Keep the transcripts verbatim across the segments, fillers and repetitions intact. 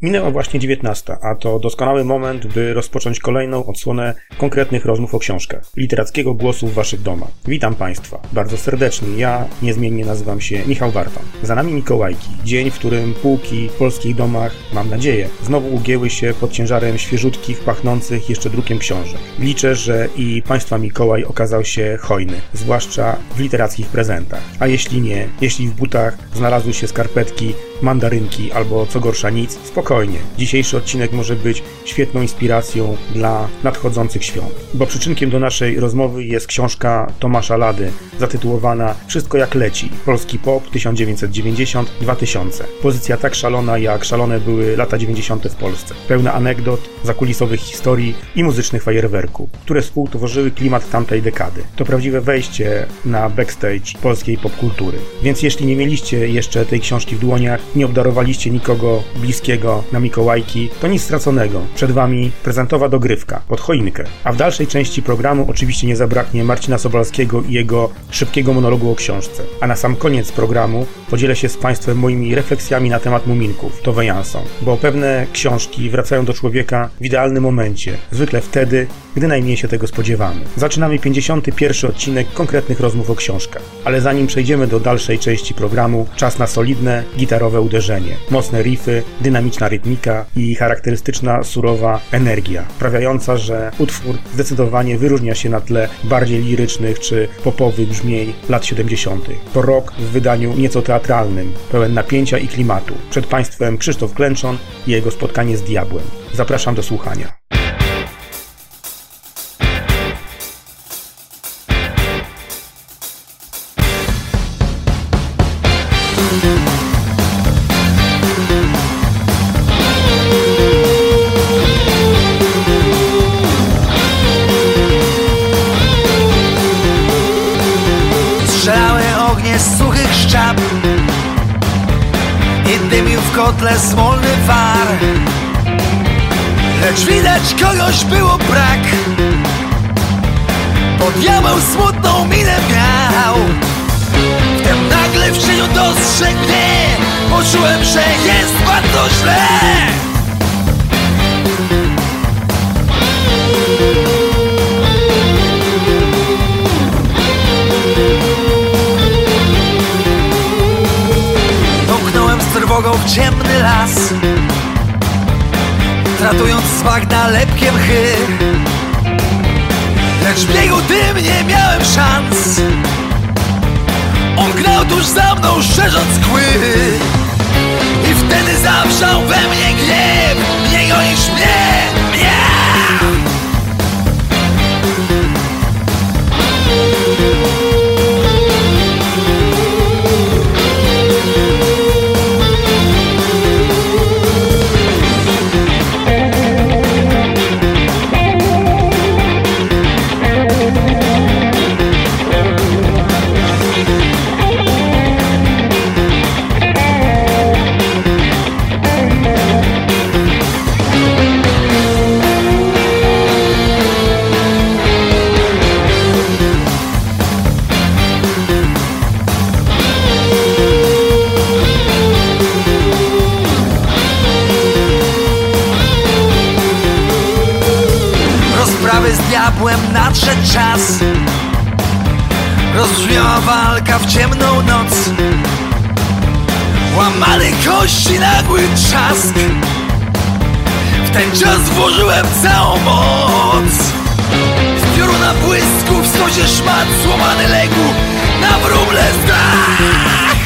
Minęła właśnie dziewiętnasta, a to doskonały moment, by rozpocząć kolejną odsłonę konkretnych rozmów o książkach, literackiego głosu w waszych domach. Witam państwa bardzo serdecznie, ja niezmiennie nazywam się Michał Barton. Za nami Mikołajki, dzień, w którym półki w polskich domach, mam nadzieję, znowu ugięły się pod ciężarem świeżutkich, pachnących jeszcze drukiem książek. Liczę, że i państwa Mikołaj okazał się hojny, zwłaszcza w literackich prezentach. A jeśli nie, jeśli w butach znalazły się skarpetki, mandarynki albo co gorsza nic, spokojnie. Dzisiejszy odcinek może być świetną inspiracją dla nadchodzących świąt. Bo przyczynkiem do naszej rozmowy jest książka Tomasza Lady, zatytułowana Wszystko jak leci. Polski pop tysiąc dziewięćset dziewięćdziesiąt do dwa tysiące. Pozycja tak szalona, jak szalone były lata dziewięćdziesiąte w Polsce. Pełna anegdot, zakulisowych historii i muzycznych fajerwerków, które współtworzyły klimat tamtej dekady. To prawdziwe wejście na backstage polskiej popkultury. Więc jeśli nie mieliście jeszcze tej książki w dłoniach, nie obdarowaliście nikogo bliskiego na Mikołajki, to nic straconego. Przed wami prezentowa dogrywka pod choinkę. A w dalszej części programu oczywiście nie zabraknie Marcina Sobalskiego i jego szybkiego monologu o książce. A na sam koniec programu podzielę się z państwem moimi refleksjami na temat muminków, to Jansson. Bo pewne książki wracają do człowieka w idealnym momencie, zwykle wtedy, gdy najmniej się tego spodziewamy. Zaczynamy pięćdziesiąty pierwszy odcinek konkretnych rozmów o książkach. Ale zanim przejdziemy do dalszej części programu, czas na solidne, gitarowe uderzenie. Mocne riffy, dynamiczna rytmika i charakterystyczna, surowa energia, sprawiająca, że utwór zdecydowanie wyróżnia się na tle bardziej lirycznych czy popowych brzmień lat siedemdziesiątych. To rock w wydaniu nieco teatralnym, pełen napięcia i klimatu. Przed państwem Krzysztof Klęczon i jego spotkanie z diabłem. Zapraszam do słuchania. Strzelały ognie z suchych szczap i dymił w kotle smolny war. Lecz widać kogoś było brak, bo diabeł smutną minę miał. Wtem nagle w cieniu dostrzegł mnie, poczułem, że jest bardzo źle. Pomknąłem z trwogą w ciemny las, tratując z bagna lepkie mchy. Lecz w biegu tym nie miałem szans, on gnał tuż za mną, szerząc kły. I wtedy zawrzał we mnie gniew, nie gonisz mnie, mnie! Z diabłem nadszedł czas, rozbrzmiała walka w ciemną noc. Łamane kości, nagły trzask, w ten czas włożyłem całą moc. Z pioruna błysku w stosie szmat złamany legł na wróble strach.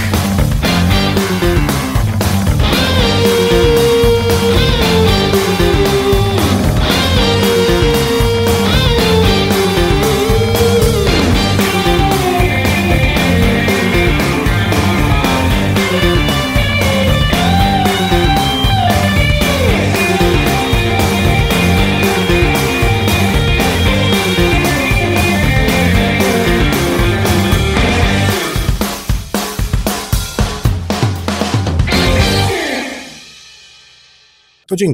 To dzień dobry.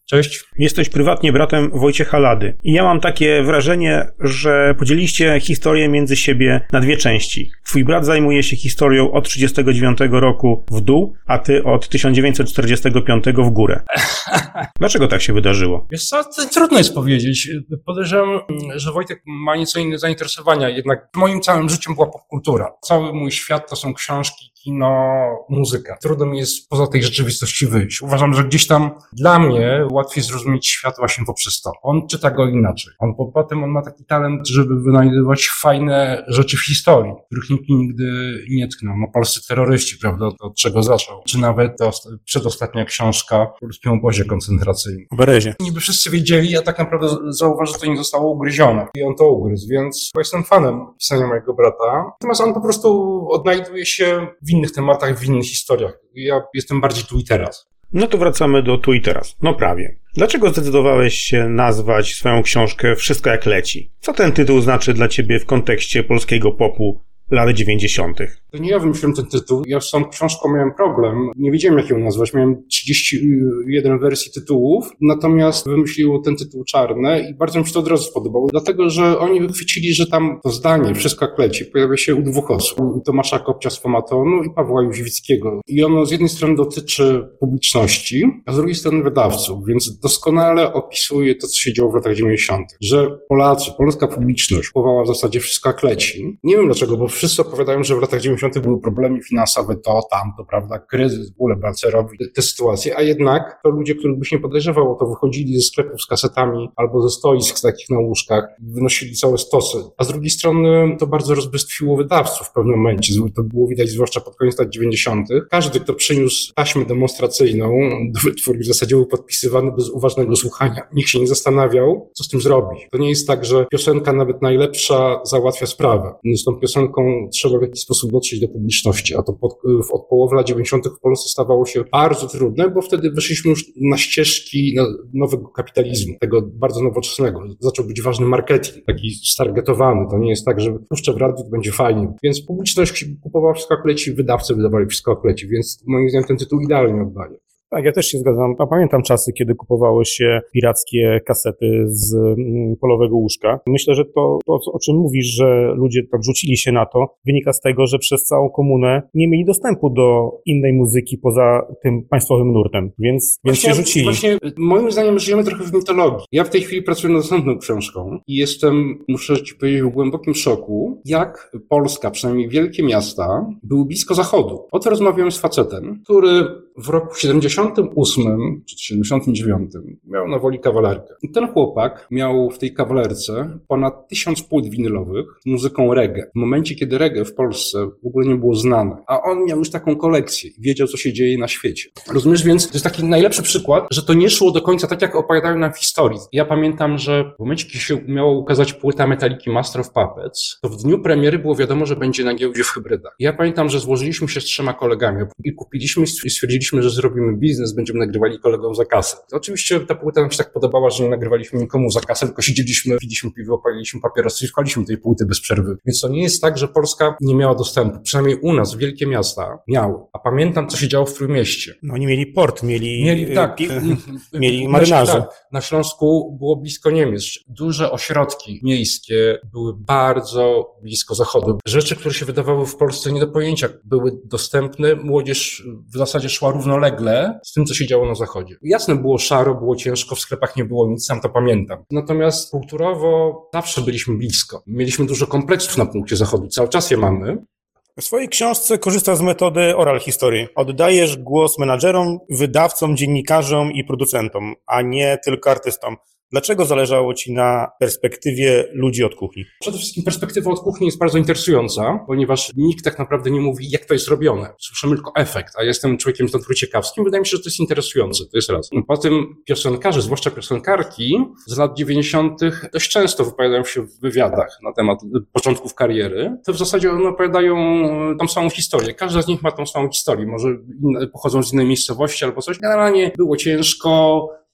Cześć. Jesteś prywatnie bratem Wojciecha Lady. I ja mam takie wrażenie, że podzieliście historię między siebie na dwie części. Twój brat zajmuje się historią od trzydziestego dziewiątego roku w dół, a ty od tysiąc dziewięćset czterdziestego piątego w górę. Dlaczego tak się wydarzyło? Wiesz co, to trudno jest powiedzieć. Podejrzewam, że Wojtek ma nieco inne zainteresowania, jednak moim całym życiem była popkultura. Cały mój świat to są książki, kino, muzyka. Trudno mi jest poza tej rzeczywistości wyjść. Uważam, że gdzieś tam dla mnie łatwiej zrozumieć świat właśnie poprzez to. On czyta go inaczej. On potem on ma taki talent, żeby wynajdywać fajne rzeczy w historii, których nikt nigdy nie tknął. No polscy terroryści, prawda, to od czego zaczął. Czy nawet to przedostatnia książka o polskim obozie koncentracyjnym. O Berezie. Niby wszyscy wiedzieli, a tak naprawdę zauważy, że to nie zostało ugryzione. I on to ugryzł, więc jestem fanem pisania mojego brata. Natomiast on po prostu odnajduje się w innych tematach, w innych historiach. Ja jestem bardziej tu i teraz. No to wracamy do tu i teraz. No prawie. Dlaczego zdecydowałeś się nazwać swoją książkę Wszystko jak leci? Co ten tytuł znaczy dla ciebie w kontekście polskiego popu lat dziewięćdziesiątych? To nie ja wymyśliłem ten tytuł. Ja z tą książką miałem problem. Nie wiedziałem, jak ją nazwać. Miałem trzydzieści jeden wersji tytułów, natomiast wymyśliło ten tytuł Czarne i bardzo mi się to od razu spodobało, dlatego, że oni wychwycili, że tam to zdanie Wszystko jak leci pojawia się u dwóch osób. U Tomasza Kopcia z Fomatonu i Pawła Jóźwickiego. I ono z jednej strony dotyczy publiczności, a z drugiej strony wydawców, więc doskonale opisuje to, co się działo w latach dziewięćdziesiątych. Że Polacy, polska publiczność kupowała w zasadzie Wszystko jak leci. Nie wiem dlaczego, bo wszyscy opowiadają, że w latach dziewięćdziesiątych były problemy finansowe, to, tamto, prawda, kryzys, w ogóle Balcerowi, te, te sytuacje, a jednak to ludzie, których byś nie podejrzewał, to wychodzili ze sklepów z kasetami albo ze stoisk takich na łóżkach, wynosili całe stosy. A z drugiej strony to bardzo rozbestwiło wydawców w pewnym momencie. To było widać zwłaszcza pod koniec lat dziewięćdziesiątych. Każdy, kto przyniósł taśmę demonstracyjną do wytwórni, w zasadzie był podpisywany bez uważnego słuchania. Nikt się nie zastanawiał, co z tym zrobi. To nie jest tak, że piosenka nawet najlepsza załatwia sprawę. Z tą piosenką trzeba w jakiś sposób dotrzeć do publiczności, a to pod, od połowy lat dziewięćdziesiątych w Polsce stawało się bardzo trudne, bo wtedy wyszliśmy już na ścieżki nowego kapitalizmu, tego bardzo nowoczesnego. Zaczął być ważny marketing, taki stargetowany. To nie jest tak, że puszczę w radiu, to będzie fajnie. Więc publiczność kupowała Wszystko jak leci, wydawcy wydawali Wszystko jak leci, więc moim zdaniem ten tytuł idealnie oddaje. Tak, ja też się zgadzam. A pamiętam czasy, kiedy kupowało się pirackie kasety z mm, polowego łóżka. Myślę, że to, to, o czym mówisz, że ludzie tak rzucili się na to, wynika z tego, że przez całą komunę nie mieli dostępu do innej muzyki poza tym państwowym nurtem, więc, więc się rzucili. Właśnie, moim zdaniem żyjemy trochę w mitologii. Ja w tej chwili pracuję nad następną książką i jestem, muszę ci powiedzieć, w głębokim szoku, jak Polska, przynajmniej wielkie miasta, były blisko zachodu. Oto rozmawiałem z facetem, który w roku siedemdziesiątym ósmym czy siedemdziesiątym dziewiątym miał na Woli kawalerkę. I ten chłopak miał w tej kawalerce ponad tysiąc płyt winylowych z muzyką reggae. W momencie, kiedy reggae w Polsce w ogóle nie było znane, a on miał już taką kolekcję i wiedział, co się dzieje na świecie. Rozumiesz, więc to jest taki najlepszy przykład, że to nie szło do końca tak, jak opowiadają nam w historii. Ja pamiętam, że w momencie, kiedy się miała ukazać płyta Metaliki Master of Puppets, to w dniu premiery było wiadomo, że będzie na giełdzie w hybrydach. Ja pamiętam, że złożyliśmy się z trzema kolegami i kupiliśmy i stwierdziliśmy, że zrobimy biznes, będziemy nagrywali kolegom za kasę. Oczywiście ta płyta nam się tak podobała, że nie nagrywaliśmy nikomu za kasę, tylko siedzieliśmy, piliśmy piwo, paliliśmy papierosy i słuchaliśmy tej płyty bez przerwy. Więc to nie jest tak, że Polska nie miała dostępu. Przynajmniej u nas wielkie miasta miały. A pamiętam, co się działo w Trójmieście. No oni mieli port, mieli, mieli tak, y, mieli marynarzy. Tak, na Śląsku było blisko Niemiec. Duże ośrodki miejskie były bardzo blisko zachodu. Rzeczy, które się wydawały w Polsce nie do pojęcia, były dostępne. Młodzież w zasadzie szła równolegle z tym, co się działo na zachodzie. Jasne, było szaro, było ciężko, w sklepach nie było nic, sam to pamiętam. Natomiast kulturowo zawsze byliśmy blisko. Mieliśmy dużo kompleksów na punkcie zachodu, cały czas je mamy. W swojej książce korzystasz z metody oral history. Oddajesz głos menadżerom, wydawcom, dziennikarzom i producentom, a nie tylko artystom. Dlaczego zależało ci na perspektywie ludzi od kuchni? Przede wszystkim perspektywa od kuchni jest bardzo interesująca, ponieważ nikt tak naprawdę nie mówi, jak to jest robione. Słyszymy tylko efekt, a ja jestem człowiekiem z natury ciekawskim. Wydaje mi się, że to jest interesujące, to jest raz. Po tym piosenkarze, zwłaszcza piosenkarki z lat dziewięćdziesiątych dość często wypowiadają się w wywiadach na temat początków kariery. To w zasadzie one opowiadają tą samą historię. Każda z nich ma tą samą historię. Może inne, pochodzą z innej miejscowości albo coś. Generalnie było ciężko,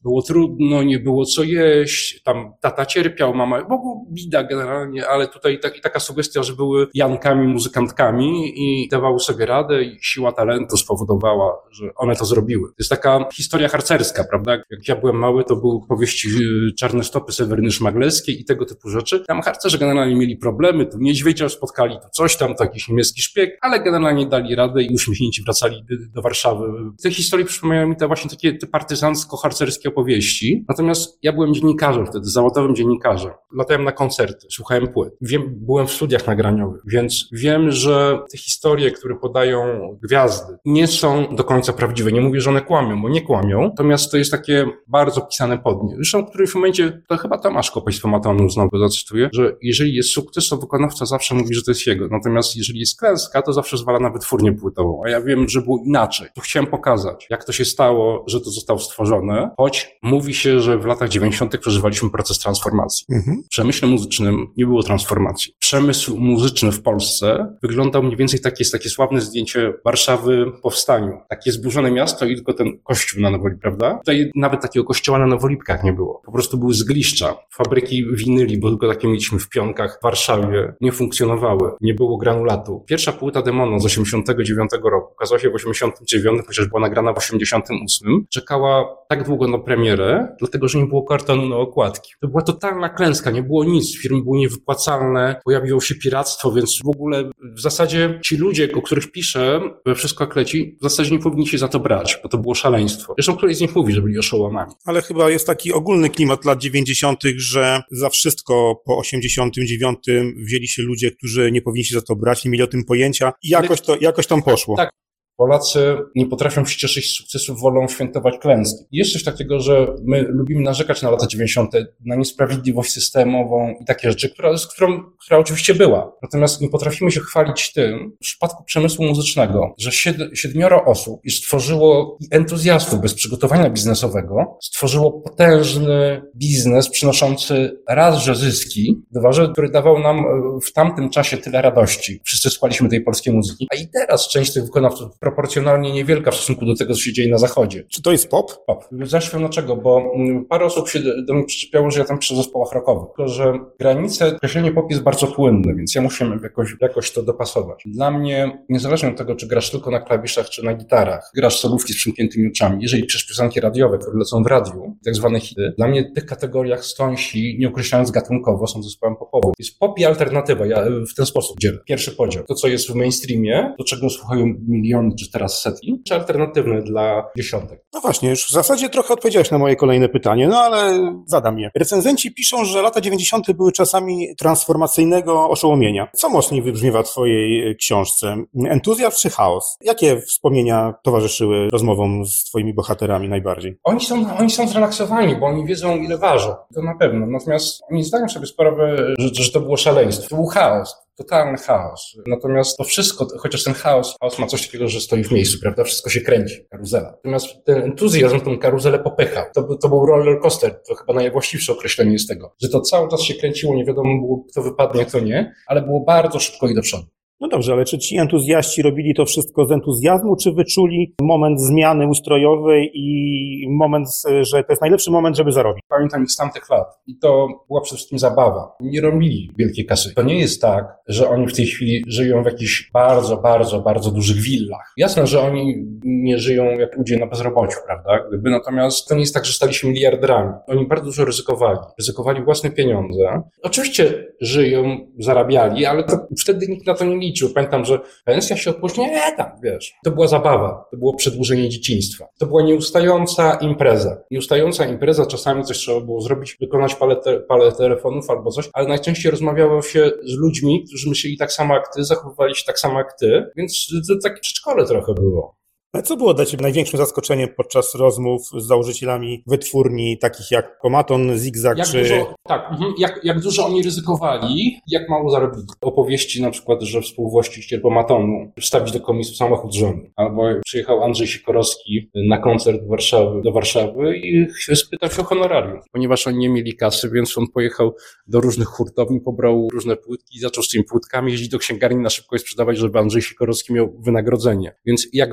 było trudno, nie było co jeść, tam tata cierpiał, mama, w ogóle bida generalnie, ale tutaj tak, taka sugestia, że były Jankami, muzykantkami i dawały sobie radę i siła talentu spowodowała, że one to zrobiły. To jest taka historia harcerska, prawda? Jak ja byłem mały, to były powieści Czarne stopy Seweryny Szmagleskiej i tego typu rzeczy. Tam harcerze generalnie mieli problemy, tu niedźwiedzia spotkali, tu coś tam, to jakiś niemiecki szpieg, ale generalnie dali radę i uśmiechnięci wracali do Warszawy. Te historie przypominają mi te właśnie takie te partyzancko-harcerskie opowieści. Natomiast ja byłem dziennikarzem wtedy, zawodowym dziennikarzem. Latałem na koncerty, słuchałem płyt. Wiem, byłem w studiach nagraniowych, więc wiem, że te historie, które podają gwiazdy, nie są do końca prawdziwe. Nie mówię, że one kłamią, bo nie kłamią. Natomiast to jest takie bardzo pisane pod nie. Zresztą w którymś momencie, to chyba Tomasz Kopoś z Fomatonu znowu zacytuję, że jeżeli jest sukces, to wykonawca zawsze mówi, że to jest jego. Natomiast jeżeli jest klęska, to zawsze zwala na wytwórnię płytową. A ja wiem, że było inaczej. To chciałem pokazać, jak to się stało, że to zostało stworzone, choć mówi się, że w latach dziewięćdziesiątych przeżywaliśmy proces transformacji. Mhm. W przemyśle muzycznym nie było transformacji. Przemysł muzyczny w Polsce wyglądał mniej więcej tak, jest takie sławne zdjęcie Warszawy po powstaniu. Takie zburzone miasto i tylko ten kościół na Nowolip, prawda? Tutaj nawet takiego kościoła na Nowolipkach nie było. Po prostu były zgliszcza. Fabryki winyli, bo tylko takie mieliśmy w Pionkach, w Warszawie, nie funkcjonowały. Nie było granulatu. Pierwsza płyta Demono z osiemdziesiątego dziewiątego roku ukazała się w osiemdziesiątym dziewiątym, chociaż była nagrana w osiemdziesiątym ósmym. Czekała tak długo na premierę, dlatego że nie było kartonu na okładki. To była totalna klęska, nie było nic. Firmy były niewypłacalne, pojawiło się piractwo, więc w ogóle w zasadzie ci ludzie, o których piszę, we Wszystko jak leci, w zasadzie nie powinni się za to brać, bo to było szaleństwo. Zresztą któryś z nich mówi, że byli oszołomami. Ale chyba jest taki ogólny klimat lat dziewięćdziesiątych, że za wszystko po osiemdziesiątym dziewiątym wzięli się ludzie, którzy nie powinni się za to brać, nie mieli o tym pojęcia i jakoś to, jakoś tam poszło. Tak. Polacy nie potrafią się cieszyć z sukcesów, wolą świętować klęski. I jest coś takiego, że my lubimy narzekać na lata dziewięćdziesiąte, na niesprawiedliwość systemową i takie rzeczy, która, z którą, która oczywiście była. Natomiast nie potrafimy się chwalić tym, w przypadku przemysłu muzycznego, że sied, siedmioro osób i stworzyło i entuzjastów bez przygotowania biznesowego, stworzyło potężny biznes przynoszący raz, że zyski, dwa, że który dawał nam w tamtym czasie tyle radości. Wszyscy słuchaliśmy tej polskiej muzyki, a i teraz część tych wykonawców proporcjonalnie niewielka w stosunku do tego, co się dzieje na zachodzie. Czy to jest pop? Pop. Zresztą dlaczego? Bo parę osób się do mnie przyczepiało, że ja tam piszę w zespołach rockowych. Tylko, że granice, określenie pop jest bardzo płynne, więc ja muszę jakoś, jakoś to dopasować. Dla mnie, niezależnie od tego, czy grasz tylko na klawiszach, czy na gitarach, grasz solówki z przymkniętymi oczami, jeżeli piszesz piosenki radiowe, które lecą w radiu, tak zwane hity, dla mnie w tych kategoriach stąsi, nie określając gatunkowo, są zespołem popowym. Jest pop i alternatywa. Ja w ten sposób dzielę. Pierwszy podział. To, co jest w mainstreamie, do czego słuchają miliony, czy teraz setki, czy alternatywne dla dziesiątek. No właśnie, już w zasadzie trochę odpowiedziałeś na moje kolejne pytanie, no ale zadam je. Recenzenci piszą, że lata dziewięćdziesiąte były czasami transformacyjnego oszołomienia. Co mocniej wybrzmiewa w twojej książce? Entuzjazm czy chaos? Jakie wspomnienia towarzyszyły rozmowom z twoimi bohaterami najbardziej? Oni są, oni są zrelaksowani, bo oni wiedzą, ile ważą. To na pewno. Natomiast oni zdają sobie sprawę, że, że to było szaleństwo. To był chaos. Totalny chaos. Natomiast to wszystko, chociaż ten chaos, chaos ma coś takiego, że stoi w miejscu, prawda? Wszystko się kręci, karuzela. Natomiast ten entuzjazm tą karuzelę popychał. To, to był roller coaster, to chyba najwłaściwsze określenie jest tego. Że to cały czas się kręciło, nie wiadomo było, kto wypadnie, kto nie, ale było bardzo szybko i do przodu. No dobrze, ale czy ci entuzjaści robili to wszystko z entuzjazmu, czy wyczuli moment zmiany ustrojowej i moment, że to jest najlepszy moment, żeby zarobić? Pamiętam ich z tamtych lat i to była przede wszystkim zabawa. Nie robili wielkiej kasy. To nie jest tak, że oni w tej chwili żyją w jakichś bardzo, bardzo, bardzo dużych willach. Jasne, że oni nie żyją jak ludzie na bezrobociu, prawda? Gdyby, natomiast to nie jest tak, że stali się miliarderami. Oni bardzo dużo ryzykowali. Ryzykowali własne pieniądze. Oczywiście żyją, zarabiali, ale to wtedy nikt na to nie liczył. Pamiętam, że pensja się opóźnia, nie tam, wiesz. To była zabawa, to było przedłużenie dzieciństwa. To była nieustająca impreza. Nieustająca impreza, czasami coś trzeba było zrobić, wykonać parę, te, parę telefonów albo coś, ale najczęściej rozmawiało się z ludźmi, którzy myśleli tak samo jak ty, zachowywali się tak samo jak ty, więc to takie przedszkole trochę było. A co było dla ciebie największym zaskoczeniem podczas rozmów z założycielami wytwórni, takich jak Pomaton, Zigzag, jak czy... Dużo, tak, jak, jak dużo oni ryzykowali, jak mało zarobili. Opowieści na przykład, że współwłaściciel Pomatonu wstawić do komisu samochód żony. Albo przyjechał Andrzej Sikorowski na koncert do Warszawy, do Warszawy i spytał się o honorarium. Ponieważ oni nie mieli kasy, więc on pojechał do różnych hurtowni, pobrał różne płytki i zaczął z tymi płytkami jeździć do księgarni na szybko i sprzedawać, żeby Andrzej Sikorowski miał wynagrodzenie. Więc jak bardzo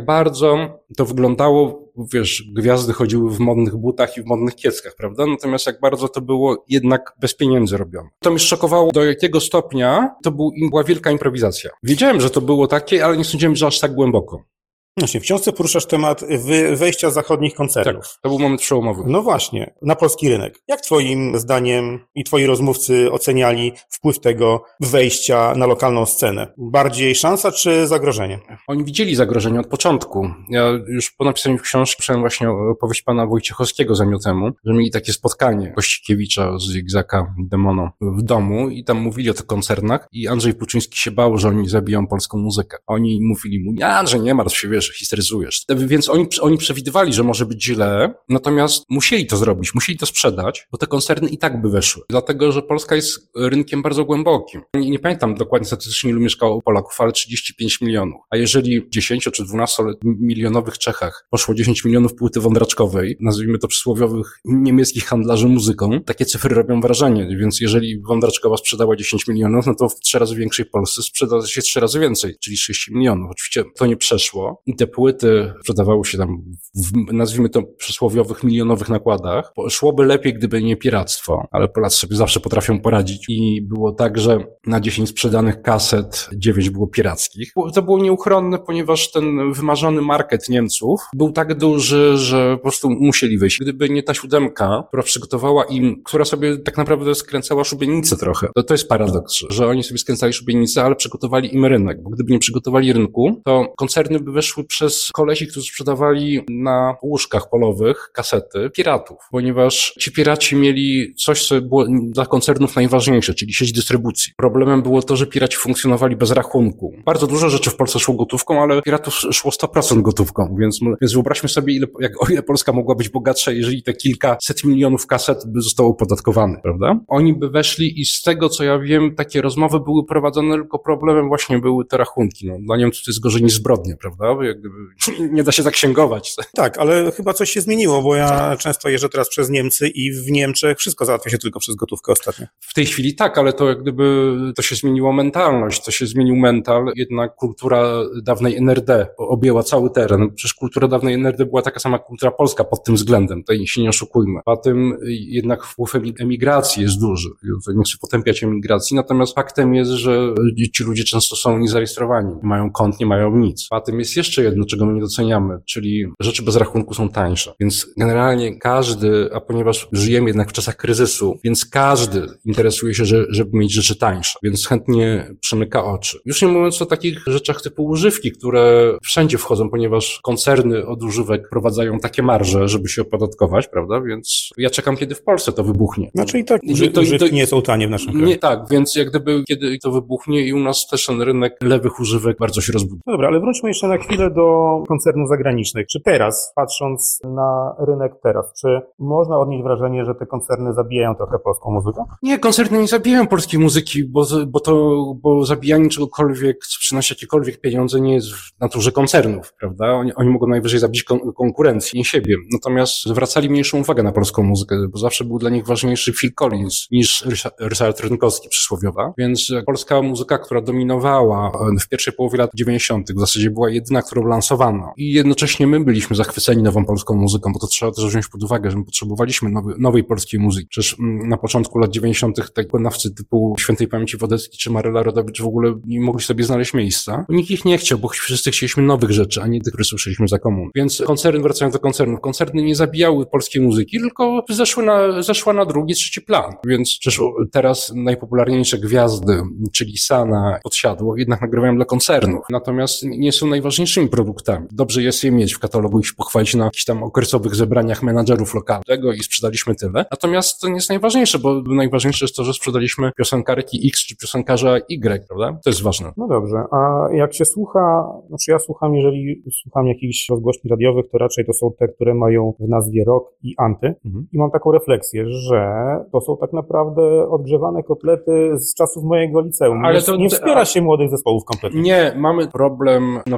bardzo to wyglądało, wiesz, gwiazdy chodziły w modnych butach i w modnych kieckach, prawda? Natomiast jak bardzo to było jednak bez pieniędzy robione. To mnie szokowało, do jakiego stopnia to był, była wielka improwizacja. Wiedziałem, że to było takie, ale nie sądziłem, że aż tak głęboko. Właśnie, w książce poruszasz temat wy- wejścia zachodnich koncernów. Tak, to był moment przełomowy. No właśnie, na polski rynek. Jak twoim zdaniem i twoi rozmówcy oceniali wpływ tego wejścia na lokalną scenę? Bardziej szansa czy zagrożenie? Oni widzieli zagrożenie od początku. Ja już po napisaniu książki pisałem właśnie opowieść pana Wojciechowskiego za miesiąc temu, że mieli takie spotkanie Kościkiewicza z Zigzaka Demono w domu i tam mówili o tych koncernach i Andrzej Puczyński się bał, że oni zabiją polską muzykę. Oni mówili mu, nie Andrzej, nie martw się, wiesz, histeryzujesz. Więc oni, oni przewidywali, że może być źle, natomiast musieli to zrobić, musieli to sprzedać, bo te koncerny i tak by weszły. Dlatego, że Polska jest rynkiem bardzo głębokim. Nie, nie pamiętam dokładnie statystycznie, ilu mieszkało Polaków, ale trzydzieści pięć milionów. A jeżeli w dziesięcio czy dwunastomilionowych Czechach poszło dziesięć milionów płyty wądraczkowej, nazwijmy to przysłowiowych niemieckich handlarzy muzyką, takie cyfry robią wrażenie. Więc jeżeli wądraczkowa sprzedała dziesięć milionów, no to w trzy razy większej Polsce sprzeda się trzy razy więcej, czyli trzydzieści milionów. Oczywiście to nie przeszło. I te płyty sprzedawały się tam w, nazwijmy to, przysłowiowych, milionowych nakładach. Szłoby lepiej, gdyby nie piractwo, ale Polacy sobie zawsze potrafią poradzić. I było tak, że na dziesięć sprzedanych kaset dziewięć było pirackich. To było nieuchronne, ponieważ ten wymarzony market Niemców był tak duży, że po prostu musieli wyjść. Gdyby nie ta siódemka, która przygotowała im, która sobie tak naprawdę skręcała szubienicę trochę. To, to jest paradoks, że oni sobie skręcali szubienicę, ale przygotowali im rynek. Bo gdyby nie przygotowali rynku, to koncerny by weszły przez kolesi, którzy sprzedawali na łóżkach polowych kasety piratów, ponieważ ci piraci mieli coś, co było dla koncernów najważniejsze, czyli sieć dystrybucji. Problemem było to, że piraci funkcjonowali bez rachunku. Bardzo dużo rzeczy w Polsce szło gotówką, ale piratów szło sto procent gotówką, więc, więc wyobraźmy sobie, ile, jak, o ile Polska mogła być bogatsza, jeżeli te kilkaset milionów kaset by zostało opodatkowane, prawda? Oni by weszli i z tego, co ja wiem, takie rozmowy były prowadzone, tylko problemem właśnie były te rachunki. No, dla Niemców to jest gorzej niż zbrodnia, prawda? Jak gdyby nie da się tak księgować. Tak, ale chyba coś się zmieniło, bo ja często jeżdżę teraz przez Niemcy i w Niemczech wszystko załatwia się tylko przez gotówkę ostatnio. W tej chwili tak, ale to jak gdyby to się zmieniło mentalność, to się zmienił mental, jednak kultura dawnej N R D objęła cały teren. Przecież kultura dawnej N R D była taka sama jak kultura polska pod tym względem, tutaj się nie oszukujmy. A tym jednak wpływ emigracji jest duży. Nie chcę potępiać emigracji, natomiast faktem jest, że ci ludzie często są niezarejestrowani, nie mają kont, nie mają nic. A tym jest jeszcze jedno, czego my nie doceniamy, czyli rzeczy bez rachunku są tańsze. Więc generalnie każdy, a ponieważ żyjemy jednak w czasach kryzysu, więc każdy interesuje się, że, żeby mieć rzeczy tańsze, więc chętnie przymyka oczy. Już nie mówiąc o takich rzeczach typu używki, które wszędzie wchodzą, ponieważ koncerny od używek wprowadzają takie marże, żeby się opodatkować, prawda? Więc ja czekam, kiedy w Polsce to wybuchnie. Znaczy i tak uży- to, używki to, nie są tanie w naszym kraju. Nie tak, więc jak gdyby kiedy to wybuchnie i u nas też ten rynek lewych używek bardzo się rozbudzi. Dobra, ale wróćmy jeszcze na chwilę do koncernów zagranicznych. Czy teraz, patrząc na rynek teraz, czy można odnieść wrażenie, że te koncerny zabijają trochę polską muzykę? Nie, koncerny nie zabijają polskiej muzyki, bo, bo to, bo zabijanie czegokolwiek, co przynosi jakiekolwiek pieniądze, nie jest w naturze koncernów, prawda? Oni, oni mogą najwyżej zabić kon- konkurencję, nie siebie. Natomiast zwracali mniejszą uwagę na polską muzykę, bo zawsze był dla nich ważniejszy Phil Collins niż Ryszard Rynkowski przysłowiowa. Więc polska muzyka, która dominowała w pierwszej połowie lat dziewięćdziesiątych, w zasadzie była jedyna, którą lansowano. I jednocześnie my byliśmy zachwyceni nową polską muzyką, bo to trzeba też wziąć pod uwagę, że my potrzebowaliśmy nowy, nowej polskiej muzyki. Przecież na początku lat dziewięćdziesiątych tak wykonawcy typu Świętej Pamięci Wodecki czy Maryla Rodowicz w ogóle nie mogli sobie znaleźć miejsca. Nikt ich nie chciał, bo wszyscy chcieliśmy nowych rzeczy, a nie tych, które słyszeliśmy za komun. Więc koncerny, wracając do koncernów, koncerny nie zabijały polskiej muzyki, tylko zeszły na, zeszła na drugi, trzeci plan. Więc przecież teraz najpopularniejsze gwiazdy, czyli Sana, Podsiadło, jednak nagrywają dla koncernów. Natomiast nie są najważniejszymi produktami. Dobrze jest je mieć w katalogu i się pochwalić na jakichś tam okresowych zebraniach menadżerów lokalnych i sprzedaliśmy tyle. Natomiast to nie jest najważniejsze, bo najważniejsze jest to, że sprzedaliśmy piosenkarki X czy piosenkarza Y, prawda? To jest ważne. No dobrze, a jak się słucha, znaczy ja słucham, jeżeli słucham jakichś rozgłośni radiowych, to raczej to są te, które mają w nazwie rock i anty. Mhm. I mam taką refleksję, że to są tak naprawdę odgrzewane kotlety z czasów mojego liceum. Ale to nie wspiera się młodych zespołów kompletnie. Nie, mamy problem na poziomie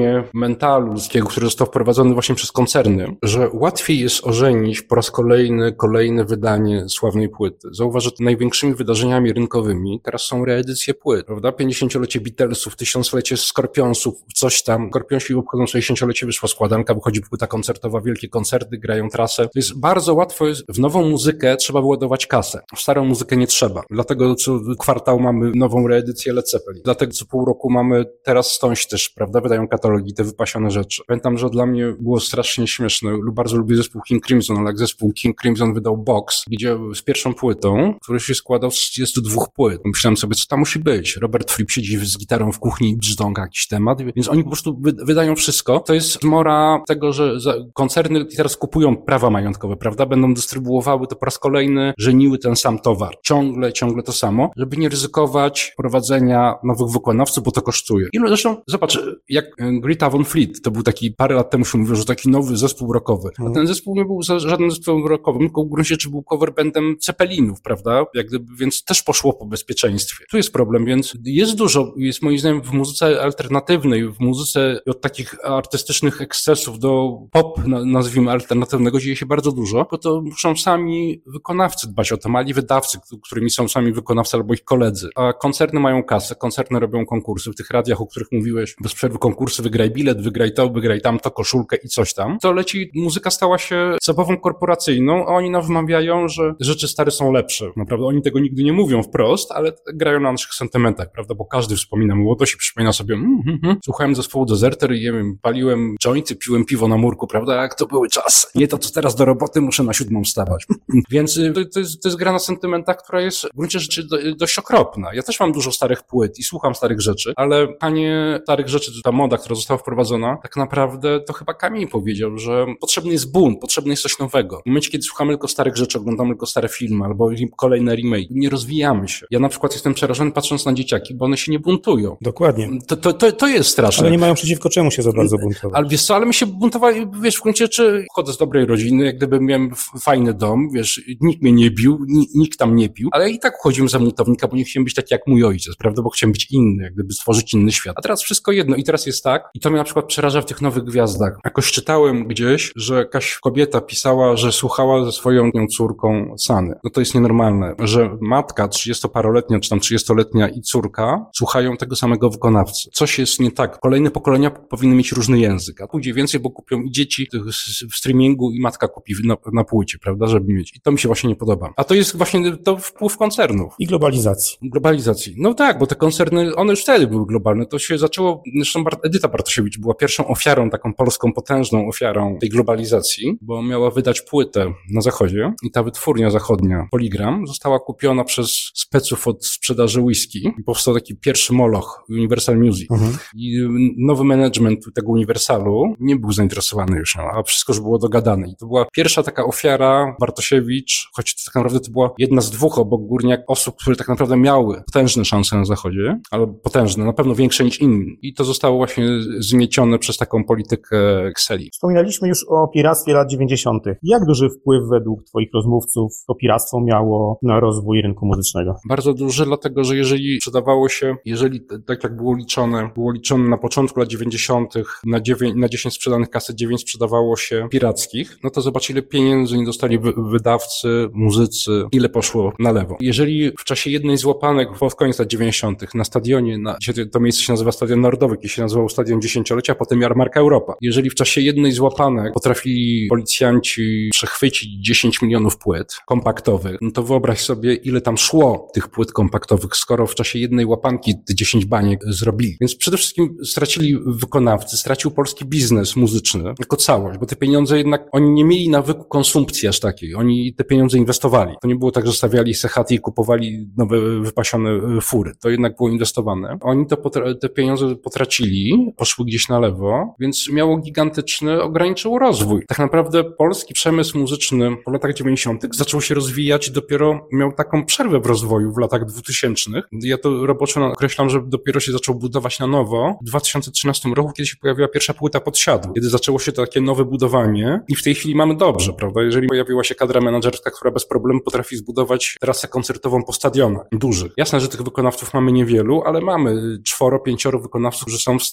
przełożenie mentalu ludzkiego, który został wprowadzony właśnie przez koncerny, że łatwiej jest ożenić po raz kolejny, kolejne wydanie sławnej płyty. Zauważ, że największymi wydarzeniami rynkowymi teraz są reedycje płyt, prawda? pięćdziesięciolecie Beatlesów, tysiąclecie Skorpionsów, coś tam. Skorpionsi obchodzą sześćdziesięciolecie, wyszła składanka, wychodzi płyta koncertowa, wielkie koncerty, grają trasę. To jest bardzo łatwo, jest, w nową muzykę trzeba wyładować kasę. W starą muzykę nie trzeba. Dlatego co kwartał mamy nową reedycję Led Zeppelin. Dlatego co pół roku mamy teraz Stones też, prawda? Wydają katalogi, te wypasione rzeczy. Pamiętam, że dla mnie było strasznie śmieszne. Bardzo lubię zespół King Crimson, ale jak zespół King Crimson wydał box, gdzie z pierwszą płytą, który się składał z trzydziestu dwóch płyt. Myślałem sobie, co tam musi być. Robert Fripp siedzi z gitarą w kuchni i brzdąga jakiś temat, więc oni po prostu wydają wszystko. To jest zmora tego, że koncerny teraz kupują prawa majątkowe, prawda? Będą dystrybuowały to po raz kolejny, żeniły ten sam towar. Ciągle, ciągle to samo, żeby nie ryzykować prowadzenia nowych wykonawców, bo to kosztuje. I zresztą, zobacz, jak Greta Van Fleet, to był taki, parę lat temu się mówiło, że taki nowy zespół rockowy. A ten zespół nie był żadnym zespołem rockowym, tylko w gruncie rzeczy był coverbandem Ceppelinów, prawda? Jak gdyby, więc też poszło po bezpieczeństwie. Tu jest problem, więc jest dużo, jest moim zdaniem w muzyce alternatywnej, w muzyce od takich artystycznych ekscesów do pop, nazwijmy alternatywnego, dzieje się bardzo dużo, bo to muszą sami wykonawcy dbać o to, mali wydawcy, którymi są sami wykonawcy albo ich koledzy. A koncerny mają kasę, koncerny robią konkursy. W tych radiach, o których mówiłeś, bez przerwy konkursy, wygraj bilet, wygraj to, wygraj tamto, koszulkę i coś tam. To leci, muzyka stała się zabawą korporacyjną, a oni nam wmawiają, że rzeczy stare są lepsze. Naprawdę oni tego nigdy nie mówią wprost, ale grają na naszych sentymentach, prawda? Bo każdy wspomina młodość i przypomina sobie, mm, mm, mm. słuchałem zespołu Deserter i wiem, paliłem jointy, piłem piwo na murku, prawda? Jak to były czasy. Nie to, co teraz do roboty, muszę na siódmą wstawać. Więc to, to, jest, to jest gra na sentymentach, która jest w gruncie rzeczy do, dość okropna. Ja też mam dużo starych płyt i słucham starych rzeczy, ale panie starych rzeczy, ta moda, która została wprowadzona, tak naprawdę to chyba Kamień powiedział, że potrzebny jest bunt, potrzebny jest coś nowego. W momencie, kiedy słuchamy tylko starych rzeczy, oglądamy tylko stare filmy albo kolejne remake, nie rozwijamy się. Ja na przykład jestem przerażony patrząc na dzieciaki, bo one się nie buntują. Dokładnie. To, to, to, to jest straszne. Ale nie mają przeciwko czemu się za bardzo buntować. Ale wiesz co, ale my się buntowali, wiesz, w gruncie rzeczy chodzę z dobrej rodziny, jak gdyby miałem fajny dom, wiesz, nikt mnie nie bił, nikt tam nie pił, ale i tak chodziłem za buntownika, bo nie chciałem być taki jak mój ojciec, prawda, bo chciałem być inny, jak gdyby stworzyć inny świat. A teraz wszystko jedno i teraz jest tak, i to mnie na przykład przeraża w tych nowych gwiazdach. Jakoś czytałem gdzieś, że jakaś kobieta pisała, że słuchała ze swoją córką Sany. No to jest nienormalne, że matka trzydziestoparoletnia, czy tam trzydziestoletnia i córka słuchają tego samego wykonawcy. Coś jest nie tak. Kolejne pokolenia powinny mieć różny język, a pójdzie więcej, bo kupią i dzieci w streamingu i matka kupi na, na płycie, prawda, żeby mieć. I to mi się właśnie nie podoba. A to jest właśnie to wpływ koncernów. I globalizacji. Globalizacji. No tak, bo te koncerny, one już wtedy były globalne. To się zaczęło, zresztą Edyta Bartosiewicz była pierwszą ofiarą, taką polską potężną ofiarą tej globalizacji, bo miała wydać płytę na zachodzie i ta wytwórnia zachodnia, Polygram, została kupiona przez speców od sprzedaży whisky i powstał taki pierwszy moloch, Universal Music. Mhm. I nowy management tego Universalu nie był zainteresowany już, no, a wszystko już było dogadane. I to była pierwsza taka ofiara Bartosiewicz, choć tak naprawdę to była jedna z dwóch obok górniak osób, które tak naprawdę miały potężne szanse na zachodzie, ale potężne, na pewno większe niż inni. I to zostało właśnie zmiecione przez taką politykę Exceli. Wspominaliśmy już o piractwie lat dziewięćdziesiątych. Jak duży wpływ według twoich rozmówców to piractwo miało na rozwój rynku muzycznego? Bardzo duży, dlatego że jeżeli sprzedawało się, jeżeli tak jak było liczone, było liczone na początku lat dziewięćdziesiątych, na, dziewięć, na dziesięć sprzedanych kaset dziewięć sprzedawało się pirackich, no to zobacz, ile pieniędzy nie dostali wy, wydawcy, muzycy, ile poszło na lewo. Jeżeli w czasie jednej z łapanek, pod koniec lat dziewięćdziesiątych, na stadionie, na, to miejsce się nazywa Stadion Narodowy, kiedy się nazywał Stadion Dziesięciolecia, a potem Jarmarka Europa. Jeżeli w czasie jednej z łapanek potrafili policjanci przechwycić dziesięć milionów płyt kompaktowych, no to wyobraź sobie, ile tam szło tych płyt kompaktowych, skoro w czasie jednej łapanki te dziesięć baniek zrobili. Więc przede wszystkim stracili wykonawcy, stracił polski biznes muzyczny jako całość, bo te pieniądze jednak, oni nie mieli nawyku konsumpcji aż takiej. Oni te pieniądze inwestowali. To nie było tak, że stawiali se chaty i kupowali nowe, wypasione fury. To jednak było inwestowane. Oni to potra- te pieniądze potracili, poszły gdzieś na lewo, więc miało gigantyczny, ograniczył rozwój. Tak naprawdę polski przemysł muzyczny po latach dziewięćdziesiątych zaczął się rozwijać i dopiero miał taką przerwę w rozwoju w latach dwutysięcznych. Ja to roboczo określam, że dopiero się zaczął budować na nowo w dwa tysiące trzynastym roku, kiedy się pojawiła pierwsza płyta Podsiadło, kiedy zaczęło się takie nowe budowanie i w tej chwili mamy dobrze, prawda? Jeżeli pojawiła się kadra menadżerska, która bez problemu potrafi zbudować trasę koncertową po stadionach dużych. Jasne, że tych wykonawców mamy niewielu, ale mamy czworo, pięcioro wykonawców, którzy są w stanie za,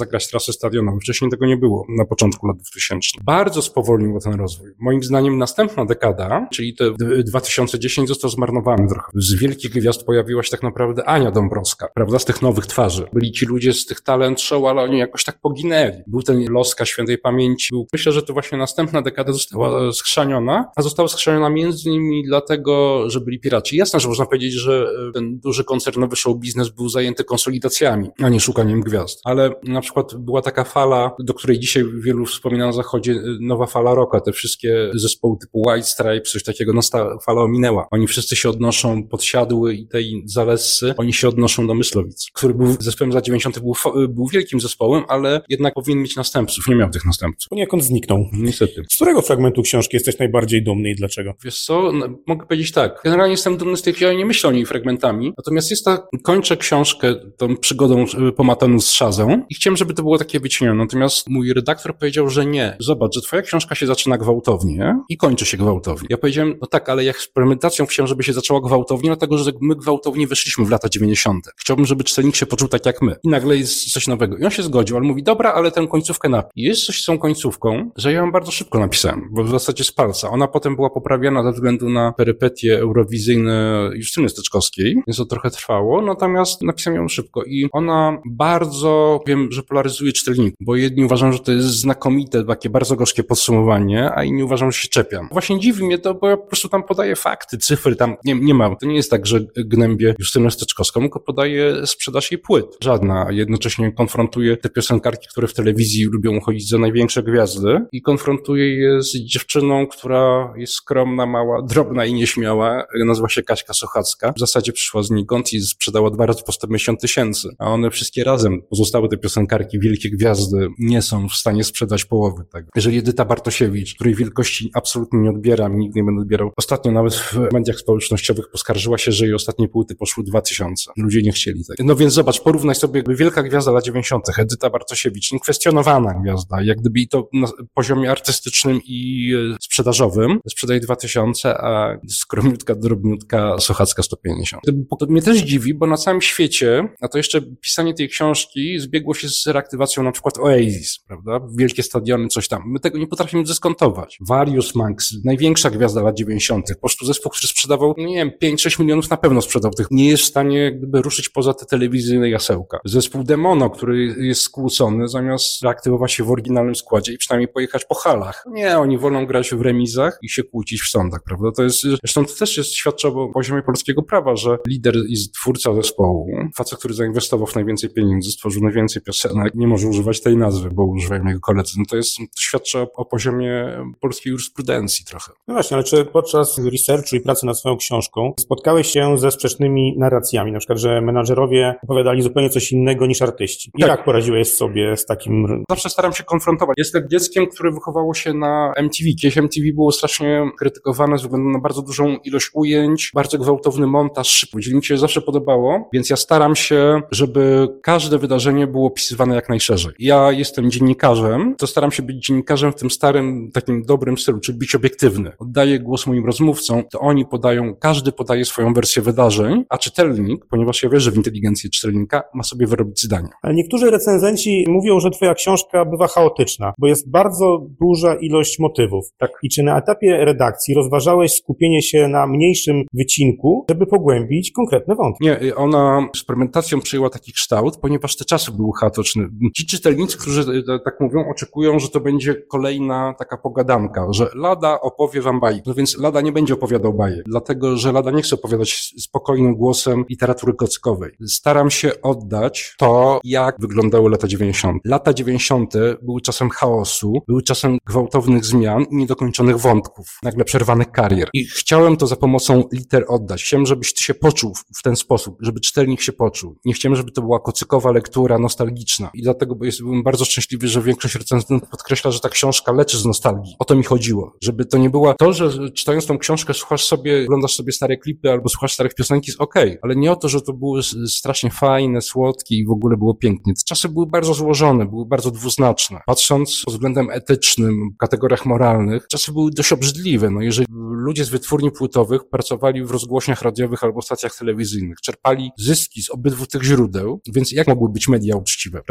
zagrać trasę stadionową. Wcześniej tego nie było na początku lat dwutysięcznych. Bardzo spowolnił ten rozwój. Moim zdaniem następna dekada, czyli te dwa tysiące dziesiąty został zmarnowany trochę. Z wielkich gwiazd pojawiła się tak naprawdę Ania Dąbrowska, prawda, z tych nowych twarzy. Byli ci ludzie z tych talent show, ale oni jakoś tak poginęli. Był ten Loska świętej pamięci. Był, myślę, że to właśnie następna dekada została schrzaniona, a została schrzaniona między innymi dlatego, że byli piraci. Jasne, że można powiedzieć, że ten duży koncernowy show biznes był zajęty konsolidacjami, a nie szukaniem gwiazd. Ale na przykład była taka fala, do której dzisiaj wielu wspomina na zachodzie, nowa fala rocka, te wszystkie zespoły typu White Stripes, coś takiego, no ta fala ominęła. Oni wszyscy się odnoszą, Podsiadły i tej Zalesy, oni się odnoszą do Myslowic, który był zespołem z lat dziewięćdziesiątych, był, był wielkim zespołem, ale jednak powinien mieć następców, nie miał tych następców. Poniekąd zniknął. Niestety. Z którego fragmentu książki jesteś najbardziej dumny i dlaczego? Wiesz co, no, mogę powiedzieć tak, generalnie jestem dumny z tych, ja nie myślę o niej fragmentami, natomiast jest ta, kończę książkę tą przygodą po Matanu z Shazą i chciałem, żeby to było takie wycienione, natomiast mój redaktor powiedział, że nie. Zobacz, że twoja książka się zaczyna gwałtownie i kończy się gwałtownie. Ja powiedziałem, no tak, ale ja eksperymentacją chciałem, żeby się zaczęła gwałtownie, dlatego, że my gwałtownie weszliśmy w lata dziewięćdziesiąte. Chciałbym, żeby czytelnik się poczuł tak jak my. I nagle jest coś nowego. I on się zgodził, ale mówi, dobra, ale tę końcówkę napisz. I jest coś z tą końcówką, że ja ją bardzo szybko napisałem, bo w zasadzie z palca. Ona potem była poprawiana ze względu na perypetie eurowizyjne Justyny Steczkowskiej, więc to trochę trwało, natomiast napisałem ją szybko i ona bardzo, wiem, że polaryzuje czytelników, bo jedni uważają, że to jest znakomite, takie bardzo gorzkie podsumowanie, a inni uważają, że się czepiam. Właśnie dziwi mnie to, bo ja po prostu tam podaję fakty, cyfry, tam nie, nie ma. To nie jest tak, że gnębię Justynę Steczkowską, tylko podaję sprzedaż jej płyt. Żadna. A jednocześnie konfrontuję te piosenkarki, które w telewizji lubią uchodzić za największe gwiazdy i konfrontuję je z dziewczyną, która jest skromna, mała, drobna i nieśmiała. Nazywa się Kaśka Sochacka. W zasadzie przyszła znikąd i sprzedała dwa razy po sto pięćdziesiąt tysięcy. A one wszystkie razem, pozostałe te piosenkarki, wielkie gwiazdy, nie są w stanie sprzedać połowy tego. Jeżeli Edyta Bartosiewicz, której wielkości absolutnie nie odbieram i nigdy nie będę odbierał, ostatnio nawet w mediach społecznościowych poskarżyła się, że jej ostatnie płyty poszły dwa tysiące. Ludzie nie chcieli tego. No więc zobacz, porównaj sobie jakby wielka gwiazda lat dziewięćdziesiątych, Edyta Bartosiewicz, niekwestionowana gwiazda, jak gdyby i to na poziomie artystycznym i sprzedażowym sprzedaje dwa tysiące, a skromniutka, drobniutka Sochacka sto pięćdziesiąt. To mnie też dziwi, bo na całym świecie, a to jeszcze pisanie tej książki zbiegło się z reaktywacją na przykład Oasis, prawda? Wielkie stadiony, coś tam. My tego nie potrafimy dyskontować. Various Monks, największa gwiazda lat dziewięćdziesiątych, po prostu zespół, który sprzedawał, no nie wiem, pięć sześć milionów na pewno sprzedał tych. Nie jest w stanie jak gdyby ruszyć poza te telewizyjne jasełka. Zespół Demono, który jest skłócony, zamiast reaktywować się w oryginalnym składzie i przynajmniej pojechać po halach. Nie, oni wolą grać w remizach i się kłócić w sądach, prawda? To jest, zresztą to też jest świadczy o poziomie polskiego prawa, że lider i twórca zespołu, facet, który zainwestował w najwięcej pieniędzy, stworzył najwięcej piosenek, nie może używać tej nazwy, bo używają jego koledzy. No to jest, to świadczy o, o poziomie polskiej jurysprudencji trochę. No właśnie, ale czy podczas researchu i pracy nad swoją książką spotkałeś się ze sprzecznymi narracjami? Na przykład, że menadżerowie opowiadali zupełnie coś innego niż artyści. I tak. Jak poradziłeś sobie z takim... Zawsze staram się konfrontować. Jestem dzieckiem, które wychowało się na M T V. Kiedyś M T V było strasznie krytykowane ze względu na bardzo dużą ilość ujęć, bardzo gwałtowny montaż, szybko. Mi się zawsze podobało, więc ja staram się, żeby każde wydarzenie było opisywane jak najszerzej. Ja jestem dziennikarzem, to staram się być dziennikarzem w tym starym, takim dobrym stylu, czyli być obiektywny. Oddaję głos moim rozmówcom, to oni podają, każdy podaje swoją wersję wydarzeń, a czytelnik, ponieważ ja wierzę w inteligencję czytelnika, ma sobie wyrobić zdanie. Ale niektórzy recenzenci mówią, że twoja książka bywa chaotyczna, bo jest bardzo duża ilość motywów. Tak. I czy na etapie redakcji rozważałeś skupienie się na mniejszym wycinku, żeby pogłębić konkretne wątki? Nie, ona z fermentacją przyjęła taki kształt, ponieważ te czasy były chaotyczne. Ci czytelnicy, którzy tak mówią, oczekują, że to będzie kolejna taka pogadanka, że Lada opowie wam bajki. No więc Lada nie będzie opowiadał bajek, dlatego, że Lada nie chce opowiadać spokojnym głosem literatury kocykowej. Staram się oddać to, jak wyglądały lata dziewięćdziesiąte. Lata dziewięćdziesiąte były czasem chaosu, były czasem gwałtownych zmian i niedokończonych wątków, nagle przerwanych karier. I chciałem to za pomocą liter oddać. Chciałem, żebyś ty się poczuł w ten sposób, żeby czytelnik się poczuł. Nie chciałem, żeby to była kocykowa lektura nostalgiczna. I dlatego bo jest, byłem bardzo szczęśliwy, że większość recenzentów podkreśla, że ta książka leczy z nostalgii. O to mi chodziło. Żeby to nie była to, że czytając tą książkę słuchasz sobie, oglądasz sobie stare klipy albo słuchasz starych piosenki, jest okej. Okay. Ale nie o to, że to było strasznie fajne, słodkie i w ogóle było pięknie. Te czasy były bardzo złożone, były bardzo dwuznaczne. Patrząc pod względem etycznym, w kategoriach moralnych, czasy były dość obrzydliwe. No jeżeli ludzie z wytwórni płytowych pracowali w rozgłośniach radiowych albo stacjach telewizyjnych, czerpali zyski z obydwu tych źródeł, więc jak mogły być media uczciwe, prawda?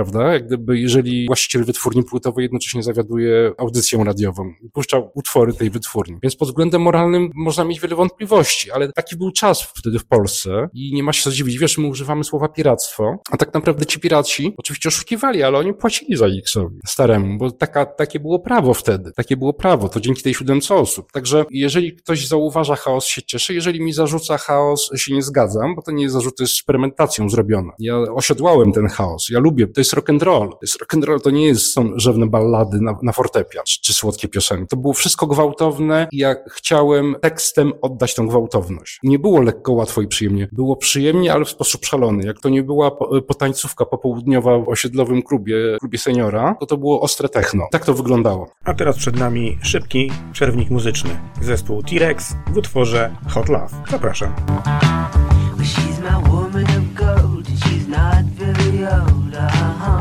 prawda? Jak gdyby, jeżeli właściciel wytwórni płytowej jednocześnie zawiaduje audycją radiową i puszczał utwory tej wytwórni. Więc pod względem moralnym można mieć wiele wątpliwości, ale taki był czas wtedy w Polsce i nie ma się co dziwić. Wiesz, my używamy słowa piractwo, a tak naprawdę ci piraci oczywiście oszukiwali, ale oni płacili za X-owi staremu, bo taka, takie było prawo wtedy. Takie było prawo, to dzięki tej siódemce osób. Także jeżeli ktoś zauważa chaos, się cieszę. Jeżeli mi zarzuca chaos, się nie zgadzam, bo to nie jest zarzut, to jest eksperymentacją zrobione. Ja osiodłałem ten chaos. Ja lubię, to jest rock'n'roll. To jest rock'n'roll, to nie jest, są rzewne ballady na, na fortepian, czy, czy słodkie piosenki. To było wszystko gwałtowne i ja chciałem tekstem oddać tą gwałtowność. Nie było lekko, łatwo i przyjemnie. Było przyjemnie, ale w sposób szalony. Jak to nie była po, potańcówka popołudniowa w osiedlowym klubie, klubie seniora, to to było ostre techno. Tak to wyglądało. A teraz przed nami szybki przerwnik muzyczny. Zespół T-Rex w utworze Hot Love. Zapraszam. She's my woman of gold, and she's not very old, uh-huh.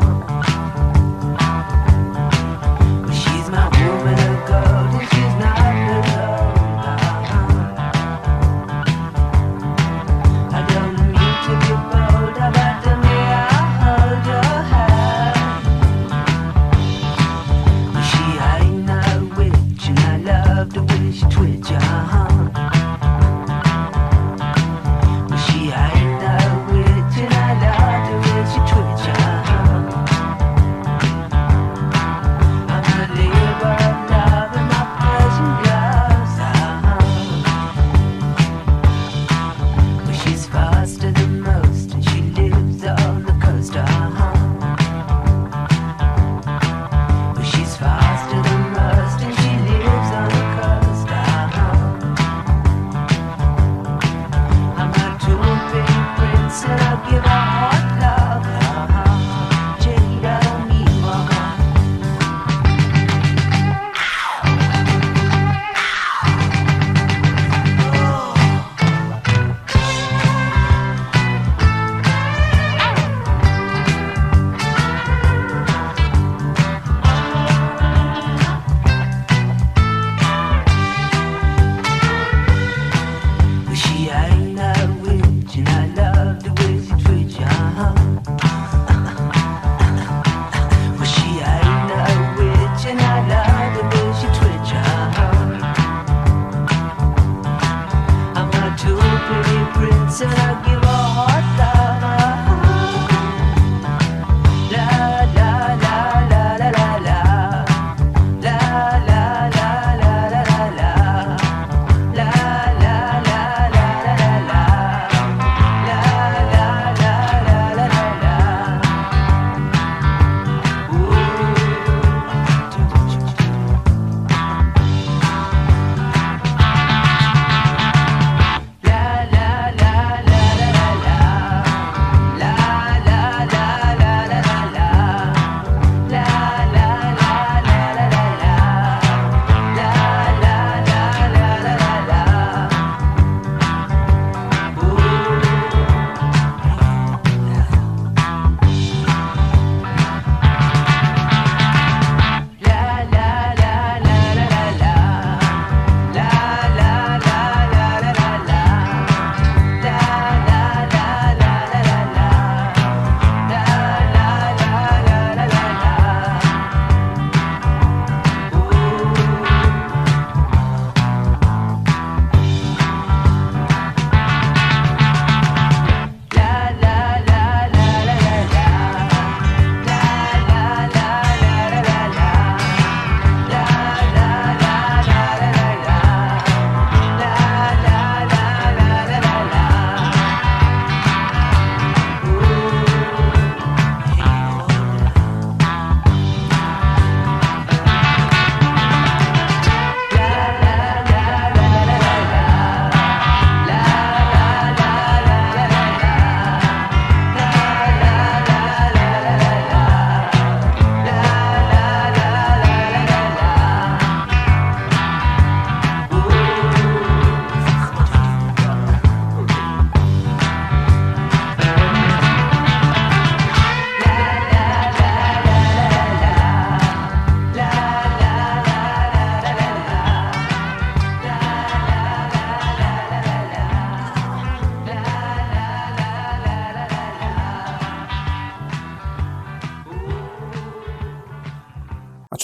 She's my woman of gold, and she's not very old, uh-huh. I don't mean to be bold, but to me I hold your hand. She ain't no witch, and I love the way she twitch, uh-huh.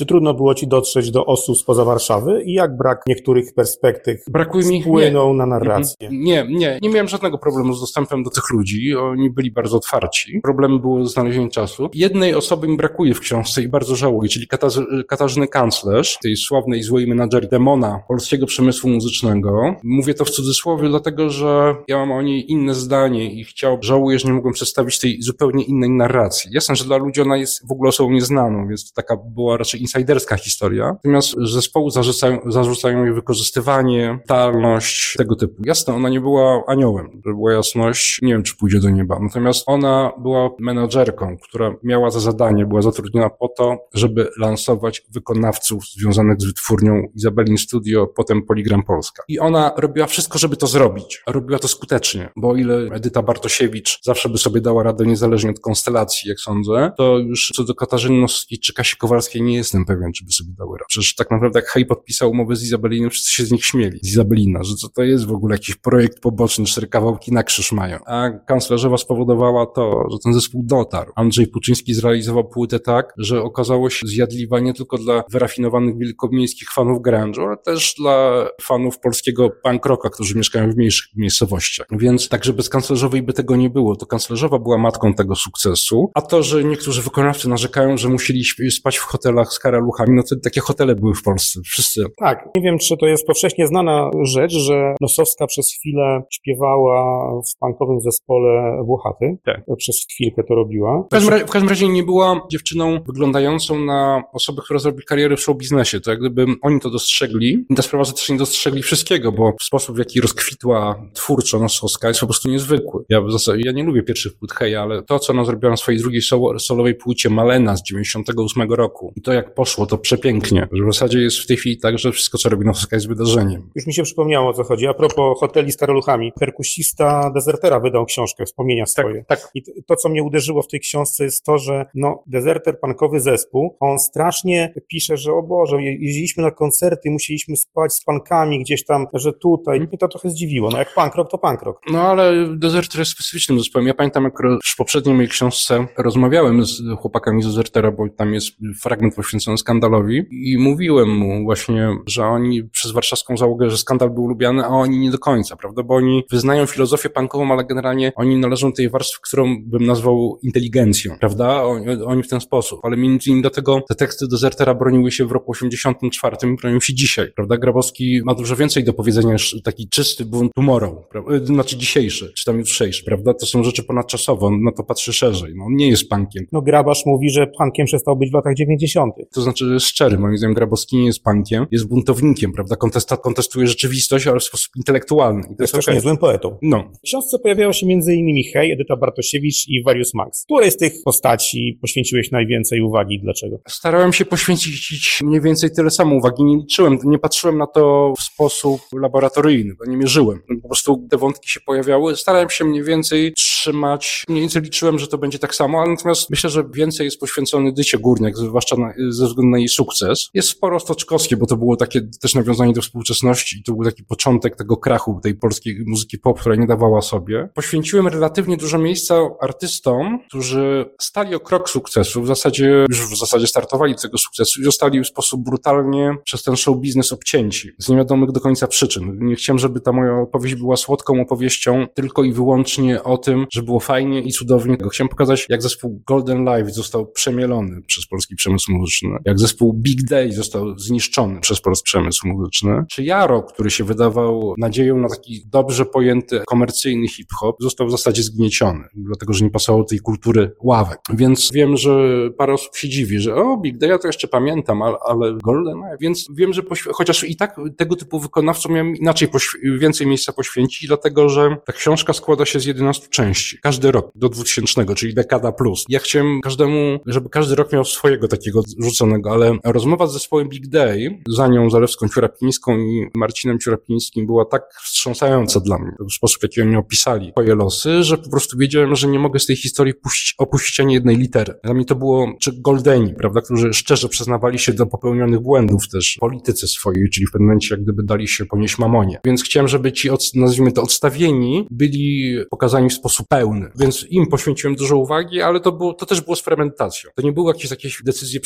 Czy trudno było ci dotrzeć do osób spoza Warszawy i jak brak niektórych perspektyw Brakuje mi wpłynął na narrację? Nie, nie, nie miałem żadnego problemu z dostępem do tych ludzi, oni byli bardzo otwarci. Problemem było znalezienie czasu. Jednej osoby mi brakuje w książce i bardzo żałuję, czyli Kataz- Katarzyny Kanclerz, tej sławnej złej menadżer demona polskiego przemysłu muzycznego. Mówię to w cudzysłowie, dlatego że ja mam o niej inne zdanie i chciał, żałuję, że nie mogłem przedstawić tej zupełnie innej narracji. Jasne, że dla ludzi ona jest w ogóle osobą nieznaną, więc to taka była raczej insiderska historia. Natomiast zespołu zarzucają, zarzucają jej wykorzystywanie, talność, tego typu. Jasne, ona nie była aniołem, żeby była jasność, nie wiem, czy pójdzie do nieba. Natomiast ona była menadżerką, która miała za zadanie, była zatrudniona po to, żeby lansować wykonawców związanych z wytwórnią Izabelin Studio, potem Polygram Polska. I ona robiła wszystko, żeby to zrobić. A robiła to skutecznie, bo o ile Edyta Bartosiewicz zawsze by sobie dała radę niezależnie od konstelacji, jak sądzę, to już co do Katarzyny Nowskiej czy Kasi Kowalskiej nie jestem pewien, czy by sobie dały radę. Przecież tak naprawdę jak Hej podpisał umowę z Izabelinem, wszyscy się z nich śmieli. Z Izabelina, że co to jest w ogóle jakiś projekt poboczny, cztery kawałki na krzyż mają. A kanclerzowa spowodowała to, że ten zespół dotarł. Andrzej Puczyński zrealizował płytę tak, że okazało się zjadliwa nie tylko dla wyrafinowanych wielkomiejskich fanów grunge'u, ale też dla fanów polskiego punk rocka, którzy mieszkają w mniejszych miejscowościach. Więc także bez kanclerzowej by tego nie było. To kanclerzowa była matką tego sukcesu, a to, że niektórzy wykonawcy narzekają, że musieli spać w hotelach z karaluchami, no to takie hotele były w Polsce. Wszyscy. Tak, nie wiem, czy to jest powszechnie znana rzecz, że Nosowska przez chwilę śpiewała w punkowym zespole Włochaty. Tak. Przez chwilkę to robiła. W każdym, razie, w każdym razie nie była dziewczyną wyglądającą na osobę, która zrobi karierę w showbiznesie. To jak gdyby oni to dostrzegli. I ta sprawa, że też nie dostrzegli wszystkiego, bo sposób, w jaki rozkwitła twórczo Nosowska jest po prostu niezwykły. Ja, w zasadzie, ja nie lubię pierwszych płyt Heja, ale to, co ona zrobiła na swojej drugiej solo, solowej płycie Malena z dziewięćdziesiątego ósmego roku i to, jak poszło, to przepięknie. Że w zasadzie jest w tej chwili tak, że wszystko, co robi Nosowska, jest wydarzeniem. Już mi się przypomniało, o co chodzi. A propos hoteli z karaluchami. Perkusista Dezertera wydał książkę, wspomnienia swoje. Tak, tak. I to, co mnie uderzyło w tej książce, jest to, że no, Dezerter, punkowy zespół, on strasznie pisze, że o Boże, jeździliśmy na koncerty, musieliśmy spać z punkami gdzieś tam, że tutaj. I to trochę zdziwiło. No jak punk rock, to punk rock. No ale Dezerter jest specyficznym zespołem. Ja pamiętam, jak już w poprzedniej mojej książce rozmawiałem z chłopakami z Dezertera, bo tam jest fragment poświęcony Skandalowi i mówiłem mu właśnie, że oni przez warszawską załogę, że Skandal był lubiany, a oni nie do końca, prawda? Bo oni wyznają filozofię punkową, ale generalnie oni należą do tej warstwy, którą bym nazwał inteligencją, prawda? Oni, oni w ten sposób. Ale między innymi do tego te teksty Dezertera broniły się w roku osiemdziesiątym czwartym i bronią się dzisiaj, prawda? Grabowski ma dużo więcej do powiedzenia niż taki czysty bunt tomorrow, prawda? Znaczy dzisiejszy, czy tam jutrzejszy, prawda? To są rzeczy ponadczasowe, on na to patrzy szerzej. No, on nie jest punkiem. No Grabasz mówi, że punkiem przestał być w latach dziewięćdziesiątych. To znaczy, że jest szczery. Moim zdaniem Grabowski nie jest punkiem, jest buntownikiem, prawda? Kontesta, kontestuje rzeczywistość, ale w sposób intelektualny. I to Jest jest też okej. niezłym poetą. No. W książce pojawiają się między innymi Hej, Edyta Bartosiewicz i Warius Max. Której z tych postaci poświęciłeś najwięcej uwagi? Dlaczego? Starałem się poświęcić mniej więcej tyle samo uwagi. Nie liczyłem, nie patrzyłem na to w sposób laboratoryjny, bo nie mierzyłem. Po prostu te wątki się pojawiały. Starałem się mniej więcej trzymać, mniej więcej liczyłem, że to będzie tak samo, ale natomiast myślę, że więcej jest poświęcony Edycie Górniak, zwłaszcza na, ze względu na jej sukces. Jest sporo Stoczkowskie, bo to było takie też nawiązanie do współczesności i to był taki początek tego krachu tej polskiej muzyki pop, która nie dawała sobie. Poświęciłem relatywnie dużo miejsca artystom, którzy stali o krok sukcesu, w zasadzie już w zasadzie startowali tego sukcesu i zostali w sposób brutalnie przez ten show biznes obcięci, z niewiadomych do końca przyczyn. Nie chciałem, żeby ta moja opowieść była słodką opowieścią tylko i wyłącznie o tym, że było fajnie i cudownie. Chciałem pokazać, jak zespół Golden Live został przemielony przez polski przemysł muzyczny, jak zespół Big Day został zniszczony przez polski przemysł muzyczny, czy Jaro, który się wydawał nadzieją na taki dobrze pojęty komercyjny hip-hop, został w zasadzie zgnieciony, dlatego, że nie pasowało tej kultury ławek. Więc wiem, że parę osób się dziwi, że o, Big Day ja to jeszcze pamiętam, ale, ale Golden Live, więc wiem, że poświ- chociaż i tak tego typu wykonawcom miałem inaczej poświ- więcej miejsca poświęcić, dlatego, że ta książka składa się z jedenastu części. Każdy rok do dwutysięcznego, czyli dekada plus. Ja chciałem każdemu, żeby każdy rok miał swojego takiego rzuconego, ale rozmowa z zespołem Big Day, z Anią Zalewską-Ciurapińską i Marcinem Ciurapińskim była tak wstrząsająca dla mnie, w sposób, w jaki oni opisali swoje losy, że po prostu wiedziałem, że nie mogę z tej historii puścić, opuścić ani jednej litery. Dla mnie to było, czy Goldeni, prawda, którzy szczerze przyznawali się do popełnionych błędów też w polityce swojej, czyli w pewnym momencie jak gdyby dali się ponieść mamonie. Więc chciałem, żeby ci, od, nazwijmy to, odstawieni byli pokazani w sposób pełny. Więc im poświęciłem dużo uwagi, ale to było, to też było z fermentacją. To nie były jakieś, jakieś decyzje przypadkowe,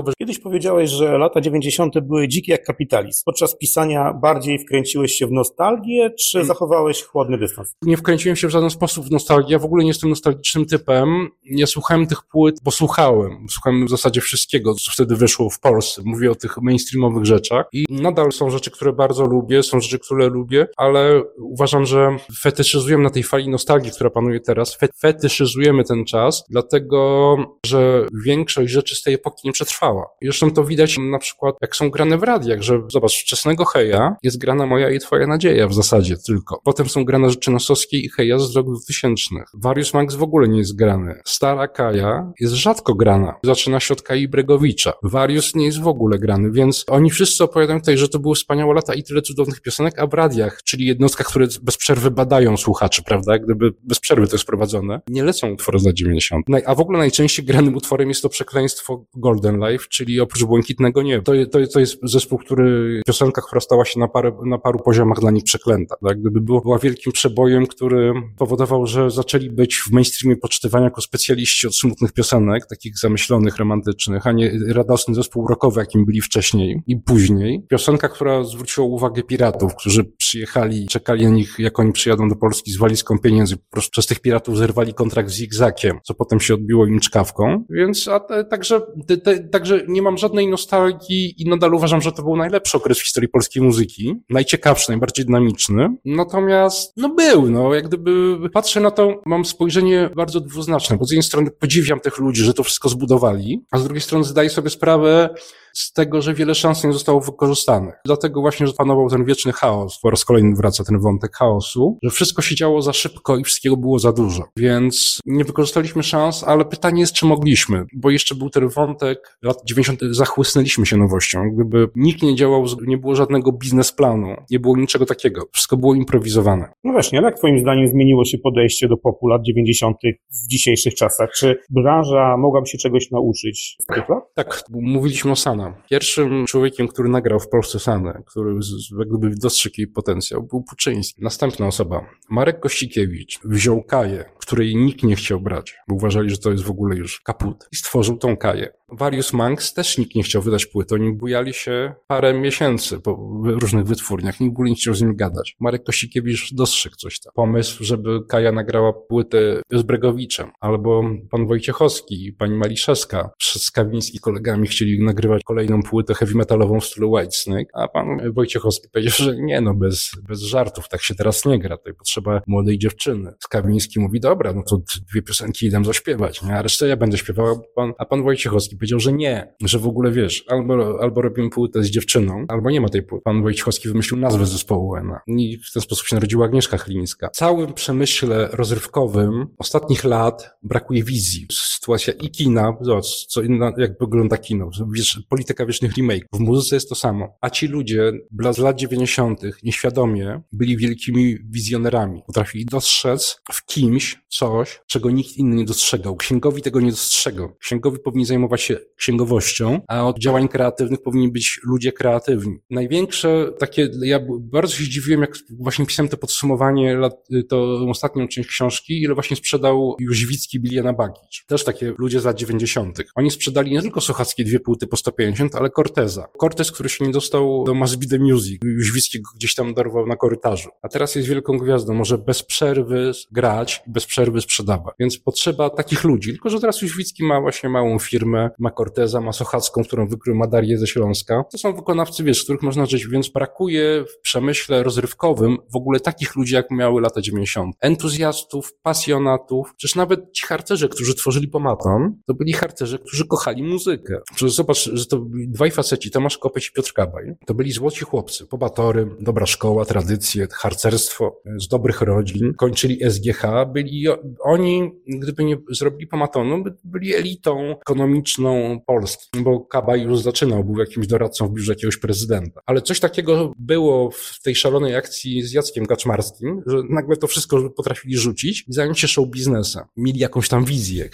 początkowe. Kiedyś powiedziałeś, że lata dziewięćdziesiąte były dzikie jak kapitalizm. Podczas pisania bardziej wkręciłeś się w nostalgię, czy zachowałeś chłodny dystans? Nie wkręciłem się w żaden sposób w nostalgię. Ja w ogóle nie jestem nostalgicznym typem. Ja słuchałem tych płyt, bo słuchałem. Słuchałem w zasadzie wszystkiego, co wtedy wyszło w Polsce. Mówię o tych mainstreamowych rzeczach. I nadal są rzeczy, które bardzo lubię, są rzeczy, które lubię, ale uważam, że fetyszyzujemy na tej fali nostalgii, która panuje teraz. Fetyszyzujemy ten czas, dlatego, że większość rzeczy z tej epoki nie przetrwała. I zresztą to widać na przykład, jak są grane w radiach, że zobacz, wczesnego Heja jest grana Moja i Twoja nadzieja w zasadzie tylko. Potem są grane rzeczy nosowskie i Heja z rok dwutysięcznych. Warius Max w ogóle nie jest grany. Stara Kaja jest rzadko grana. Zaczyna się od Kai Bregowicza. Warius nie jest w ogóle grany, więc oni wszyscy opowiadają tutaj, że to były wspaniałe lata i tyle cudownych piosenek, a w radiach, czyli jednostkach, które bez przerwy badają słuchaczy, prawda? Gdyby bez przerwy to jest prowadzone, nie lecą utwory z lat dziewięćdziesiątych. A w ogóle najczęściej granym utworem jest to przekleństwo Golden Life, czyli oprócz Błękitnego Nieba. To, to, to jest zespół, który, piosenka, która stała się na, parę, na paru poziomach dla nich przeklęta. Tak? Gdyby było, była wielkim przebojem, który powodował, że zaczęli być w mainstreamie poczytywani jako specjaliści od smutnych piosenek, takich zamyślonych, romantycznych, a nie radosny zespół rockowy, jakim byli wcześniej i później. Piosenka, która zwróciła uwagę piratów, którzy przyjechali, czekali na nich, jak oni przyjadą do Polski z walizką pieniędzy. Po prostu przez tych piratów zerwali kontrakt z Zigzakiem, co potem się odbiło im czkawką. Więc a te, także, te, te, także nie mam żadnej nostalgii i nadal uważam, że to był najlepszy okres w historii polskiej muzyki. Najciekawszy, najbardziej dynamiczny. Natomiast, no był, no, jak gdyby patrzę na to, mam spojrzenie bardzo dwuznaczne, bo z jednej strony podziwiam tych ludzi, że to wszystko zbudowali, a z drugiej strony zdaję sobie sprawę z tego, że wiele szans nie zostało wykorzystanych. Dlatego właśnie, że panował ten wieczny chaos, po raz kolejny wraca ten wątek chaosu, że wszystko się działo za szybko i wszystkiego było za dużo. Więc nie wykorzystaliśmy szans, ale pytanie jest, czy mogliśmy, bo jeszcze był ten wątek lat dziewięćdziesiątych, zachłysnęliśmy się nowością. Gdyby nikt nie działał, nie było żadnego biznesplanu, nie było niczego takiego. Wszystko było improwizowane. No właśnie, ale jak twoim zdaniem zmieniło się podejście do popu lat dziewięćdziesiątych w dzisiejszych czasach? Czy branża mogłaby się czegoś nauczyć z tych lat? Tak, mówiliśmy o Sana. Pierwszym człowiekiem, który nagrał w Polsce Sanę, który jak gdyby dostrzegł jej potencjał, był Puczyński. Następna osoba, Marek Kościkiewicz, wziął Kaję, której nikt nie chciał brać, bo uważali, że to jest w ogóle już kaput, i stworzył tą Kaję. Warius Manx też nikt nie chciał wydać płyty, oni bujali się parę miesięcy po różnych wytwórniach, nikt w ogóle nie chciał z nimi gadać. Marek Kościkiewicz dostrzegł coś tam. Pomysł, żeby Kaja nagrała płytę z Bregowiczem, albo pan Wojciechowski i pani Maliszewska z Kawiński kolegami chcieli nagrywać kolejną płytę heavy metalową w stylu Whitesnake, a pan Wojciechowski powiedział, że nie no, bez, bez żartów, tak się teraz nie gra, tutaj potrzeba młodej dziewczyny. Kawiński mówi, dobra, no to dwie piosenki idę zaśpiewać, nie? A resztę ja będę śpiewał, pan, a pan Wojciechowski powiedział, że nie, że w ogóle wiesz, albo, albo robimy płytę z dziewczyną, albo nie ma tej płyty. Pan Wojciechowski wymyślił nazwę zespołu U N A i w ten sposób się narodziła Agnieszka Chlińska. W całym przemyśle rozrywkowym ostatnich lat brakuje wizji. Sytuacja i kina, zobacz, co inna, jak wygląda kino, wiesz, polityka wiecznych remake. W muzyce jest to samo. A ci ludzie z lat dziewięćdziesiątych nieświadomie byli wielkimi wizjonerami. Potrafili dostrzec w kimś coś, czego nikt inny nie dostrzegał. Księgowi tego nie dostrzegał. Księgowi powinni zajmować się księgowością, a od działań kreatywnych powinni być ludzie kreatywni. Największe takie, ja bardzo się zdziwiłem, jak właśnie pisałem to podsumowanie, to ostatnią część książki, ile właśnie sprzedał Jóźwicki, Biliana Bagić. Też takie ludzie z lat dziewięćdziesiątych. Oni sprzedali nie tylko Sochackie dwie płyty po sto pięćdziesiąt, ale Corteza. Cortez, który się nie dostał do Must Be The Music. Jóźwicki go gdzieś tam dorwał na korytarzu. A teraz jest wielką gwiazdą. Może bez przerwy grać i bez przerwy sprzedawać. Więc potrzeba takich ludzi. Tylko że teraz Jóźwicki ma właśnie małą firmę, ma Corteza, ma Sochacką, którą wykrył, ma Darię ze Śląska. To są wykonawcy, wiesz, z których można żyć, więc brakuje w przemyśle rozrywkowym w ogóle takich ludzi, jak miały lata dziewięćdziesiąte. Entuzjastów, pasjonatów. Przecież nawet ci harcerze, którzy tworzyli Pomaton, to byli harcerze, którzy kochali muzykę. Przecież zobacz, że to byli dwaj faceci, Tomasz Kopeć i Piotr Kabaj. To byli złoci chłopcy, pobatory, dobra szkoła, tradycje, harcerstwo z dobrych rodzin. Kończyli S G H. Byli oni, gdyby nie zrobili Pomatonu, by byli elitą ekonomiczną Polski, bo Kabaj już zaczynał, był jakimś doradcą w biurze jakiegoś prezydenta. Ale coś takiego było w tej szalonej akcji z Jackiem Kaczmarskim, że nagle to wszystko potrafili rzucić i zająć się show biznesem. Mieli jakąś tam wizję, chcieli.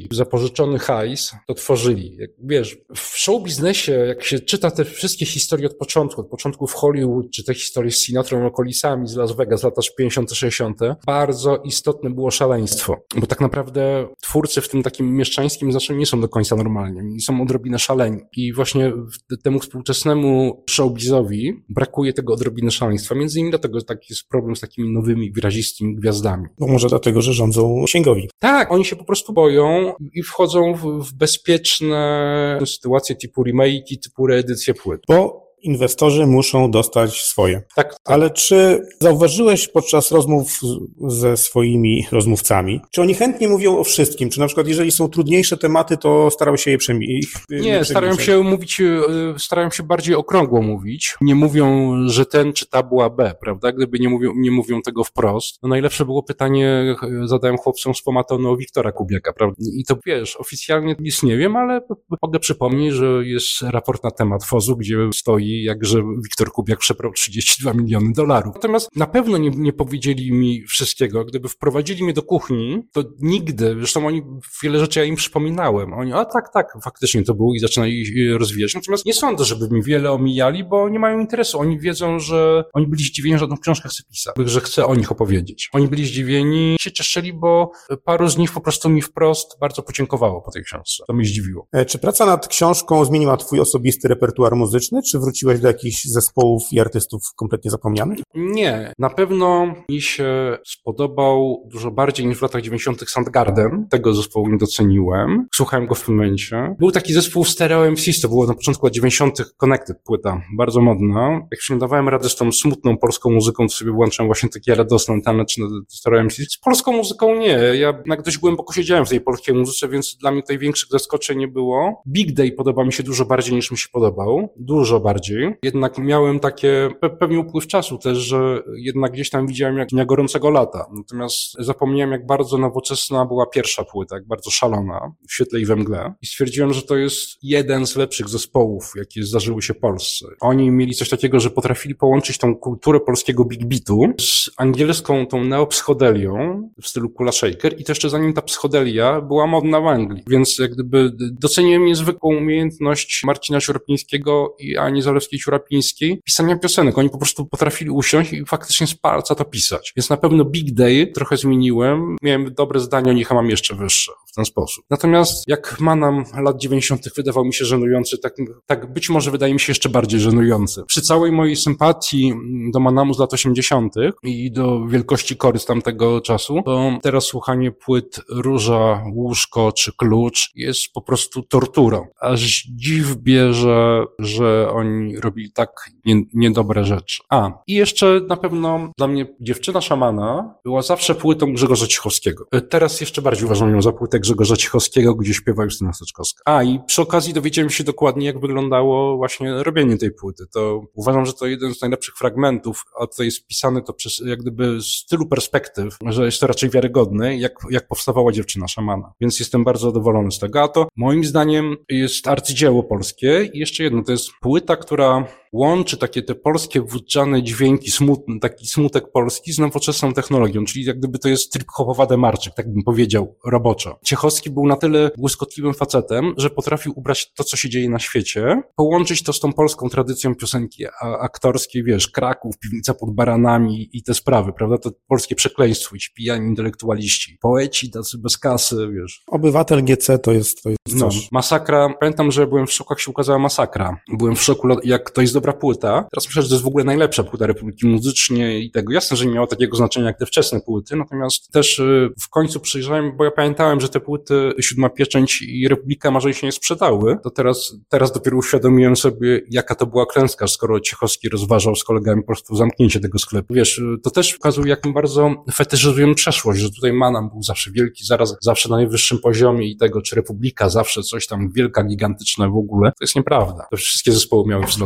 Polski, zapożyczony hajs, to tworzyli. Jak, wiesz, w show biznesie, jak się czyta te wszystkie historie od początku, od początku w Hollywood, czy te historie z Sinatrą i okolicami, z Las Vegas, lata pięćdziesiąte, sześćdziesiąte, bardzo istotne było szaleństwo. Bo tak naprawdę twórcy w tym takim mieszczańskim znaczeniu nie są do końca normalni. Oni są odrobinę szaleni. I właśnie temu współczesnemu showbizowi brakuje tego odrobiny szaleństwa. Między innymi dlatego taki jest problem z takimi nowymi, wyrazistými gwiazdami. Bo może dlatego, że rządzą księgowi. Tak, oni się po prostu boją i wchodzą w, w bezpieczne sytuacje typu remake, typu reedycje płyt. Bo inwestorzy muszą dostać swoje. Tak, tak. Ale czy zauważyłeś podczas rozmów ze swoimi rozmówcami, czy oni chętnie mówią o wszystkim? Czy na przykład jeżeli są trudniejsze tematy, to starają się je przemilczeć? Nie, starają się mówić, starają się bardziej okrągło mówić. Nie mówią, że ten czy ta była B, prawda? Gdyby nie mówią, nie mówią tego wprost. No najlepsze było pytanie, zadałem chłopcom z Pomatonu o Wiktora Kubiaka, prawda? I to wiesz, oficjalnie nic nie wiem, ale mogę przypomnieć, że jest raport na temat F O Z-u, gdzie stoi, jakże Wiktor Kubiak przebrał trzydzieści dwa miliony dolarów. Natomiast na pewno nie, nie powiedzieli mi wszystkiego. Gdyby wprowadzili mnie do kuchni, to nigdy, zresztą oni, wiele rzeczy ja im przypominałem. Oni, a tak, tak, faktycznie to było i zaczynali rozwijać. Natomiast nie sądzę, żeby mi wiele omijali, bo nie mają interesu. Oni wiedzą, że oni byli zdziwieni, że żadną książkę chcę pisać, że chcę o nich opowiedzieć. Oni byli zdziwieni, się cieszyli, bo paru z nich po prostu mi wprost bardzo podziękowało po tej książce. To mnie zdziwiło. Czy praca nad książką zmieniła twój osobisty repertuar muzyczny, czy wróciłeś do jakichś zespołów i artystów kompletnie zapomnianych? Nie. Na pewno mi się spodobał dużo bardziej niż w latach dziewięćdziesiątych Soundgarden. Tego zespołu nie doceniłem. Słuchałem go w tym momencie. Był taki zespół Stereo M C, to było na początku lat dziewięćdziesiątych Connected płyta. Bardzo modna. Jak się nie dawałem rady z tą smutną polską muzyką, to sobie włączałem właśnie takie radosne taneczne Stereo M C. Z polską muzyką nie. Ja jednak dość głęboko siedziałem w tej polskiej muzyce, więc dla mnie tutaj większych zaskoczeń nie było. Big Day podoba mi się dużo bardziej niż mi się podobał. Dużo bardziej. Jednak miałem takie pe- pewien upływ czasu też, że jednak gdzieś tam widziałem jak Dnia Gorącego Lata. Natomiast zapomniałem, jak bardzo nowoczesna była pierwsza płyta, jak bardzo szalona w świetle i we mgle. I stwierdziłem, że to jest jeden z lepszych zespołów, jakie zdarzyły się Polsce. Oni mieli coś takiego, że potrafili połączyć tą kulturę polskiego big beatu z angielską tą neopsychodelią w stylu Kula Shaker i to jeszcze zanim ta psychodelia była modna w Anglii. Więc jak gdyby doceniłem niezwykłą umiejętność Marcina Ciurapińskiego i Ani Zalewskiej-Ciurapińskiej pisania piosenek. Oni po prostu potrafili usiąść i faktycznie z palca to pisać. Więc na pewno Big Day trochę zmieniłem. Miałem dobre zdanie o nich, a mam jeszcze wyższe w ten sposób. Natomiast jak Manam lat dziewięćdziesiątych wydawał mi się żenujący, tak, tak być może wydaje mi się jeszcze bardziej żenujący. Przy całej mojej sympatii do Manamu z lat osiemdziesiątych i do wielkości Kory z tamtego czasu, to teraz słuchanie płyt Róża, Łóżko czy Klucz jest po prostu torturą. Aż dziw bierze, że oni robili tak nie, niedobre rzeczy. A, i jeszcze na pewno dla mnie Dziewczyna Szamana była zawsze płytą Grzegorza Cichowskiego. Teraz jeszcze bardziej uważam ją za płytę Grzegorza Cichowskiego, gdzie śpiewa Justyna Steczkowska. A, i przy okazji dowiedziałem się dokładnie, jak wyglądało właśnie robienie tej płyty. To uważam, że to jeden z najlepszych fragmentów, a to jest pisane to przez jak gdyby z tylu perspektyw, że jest to raczej wiarygodne, jak, jak powstawała Dziewczyna Szamana. Więc jestem bardzo zadowolony z tego. A to moim zdaniem jest arcydzieło polskie. I jeszcze jedno, to jest płyta, która łączy takie te polskie wódczane dźwięki, smutne, taki smutek polski z nowoczesną technologią, czyli jak gdyby to jest trip-hopowa Demarczyk, tak bym powiedział, roboczo. Ciechowski był na tyle błyskotliwym facetem, że potrafił ubrać to, co się dzieje na świecie, połączyć to z tą polską tradycją piosenki aktorskiej, wiesz, Kraków, Piwnica pod baranami i te sprawy, prawda, to polskie przekleństwo i ci pijani intelektualiści, poeci tacy bez kasy, wiesz. Obywatel G C to jest, to jest No, coś. Masakra, pamiętam, że byłem w szoku, jak się ukazała Masakra. Byłem w szoku, jak to jest dobra płyta. Teraz myślę, że to jest w ogóle najlepsza płyta Republiki muzycznie i tego. Jasne, że nie miało takiego znaczenia jak te wczesne płyty, natomiast też w końcu przyjrzałem, bo ja pamiętałem, że te płyty Siódma Pieczęć i Republika Marzeń się nie sprzedały. To teraz, teraz dopiero uświadomiłem sobie, jaka to była klęska, skoro Ciechowski rozważał z kolegami po prostu zamknięcie tego sklepu. Wiesz, to też pokazuje, jak bardzo fetyszyzujemy przeszłość, że tutaj Manam był zawsze wielki, zaraz, zawsze na najwyższym poziomie i tego, czy Republika zawsze coś tam wielka, gigantyczna w ogóle. To jest nieprawda. To wszystkie zespoły miały wzloty i upadki.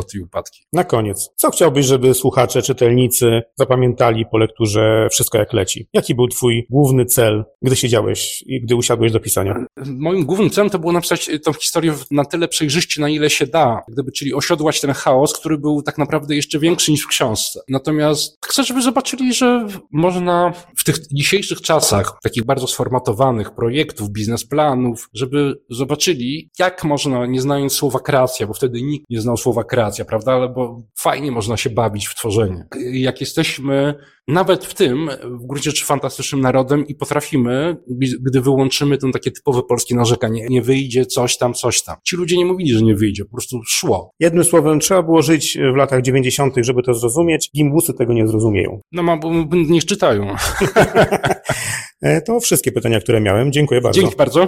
przypadki. Na koniec, co chciałbyś, żeby słuchacze, czytelnicy zapamiętali po lekturze Wszystko jak leci? Jaki był twój główny cel, gdy siedziałeś i gdy usiadłeś do pisania? Moim głównym celem to było napisać tę historię na tyle przejrzyście, na ile się da, gdyby, czyli osiodłać ten chaos, który był tak naprawdę jeszcze większy niż w książce. Natomiast chcę, żeby zobaczyli, że można w tych dzisiejszych czasach, takich bardzo sformatowanych projektów, biznesplanów, żeby zobaczyli, jak można, nie znając słowa kreacja, bo wtedy nikt nie znał słowa kreacja, prawda, ale bo fajnie można się bawić w tworzenie. Jak jesteśmy nawet w tym, w gruncie rzeczy fantastycznym narodem i potrafimy, gdy wyłączymy ten takie typowe polskie narzekanie, nie wyjdzie coś tam, coś tam. Ci ludzie nie mówili, że nie wyjdzie, po prostu szło. Jednym słowem, trzeba było żyć w latach dziewięćdziesiątych, żeby to zrozumieć. Gimbusy tego nie zrozumieją. No ma, bo nie czytają. To wszystkie pytania, które miałem. Dziękuję bardzo. Dzięki bardzo.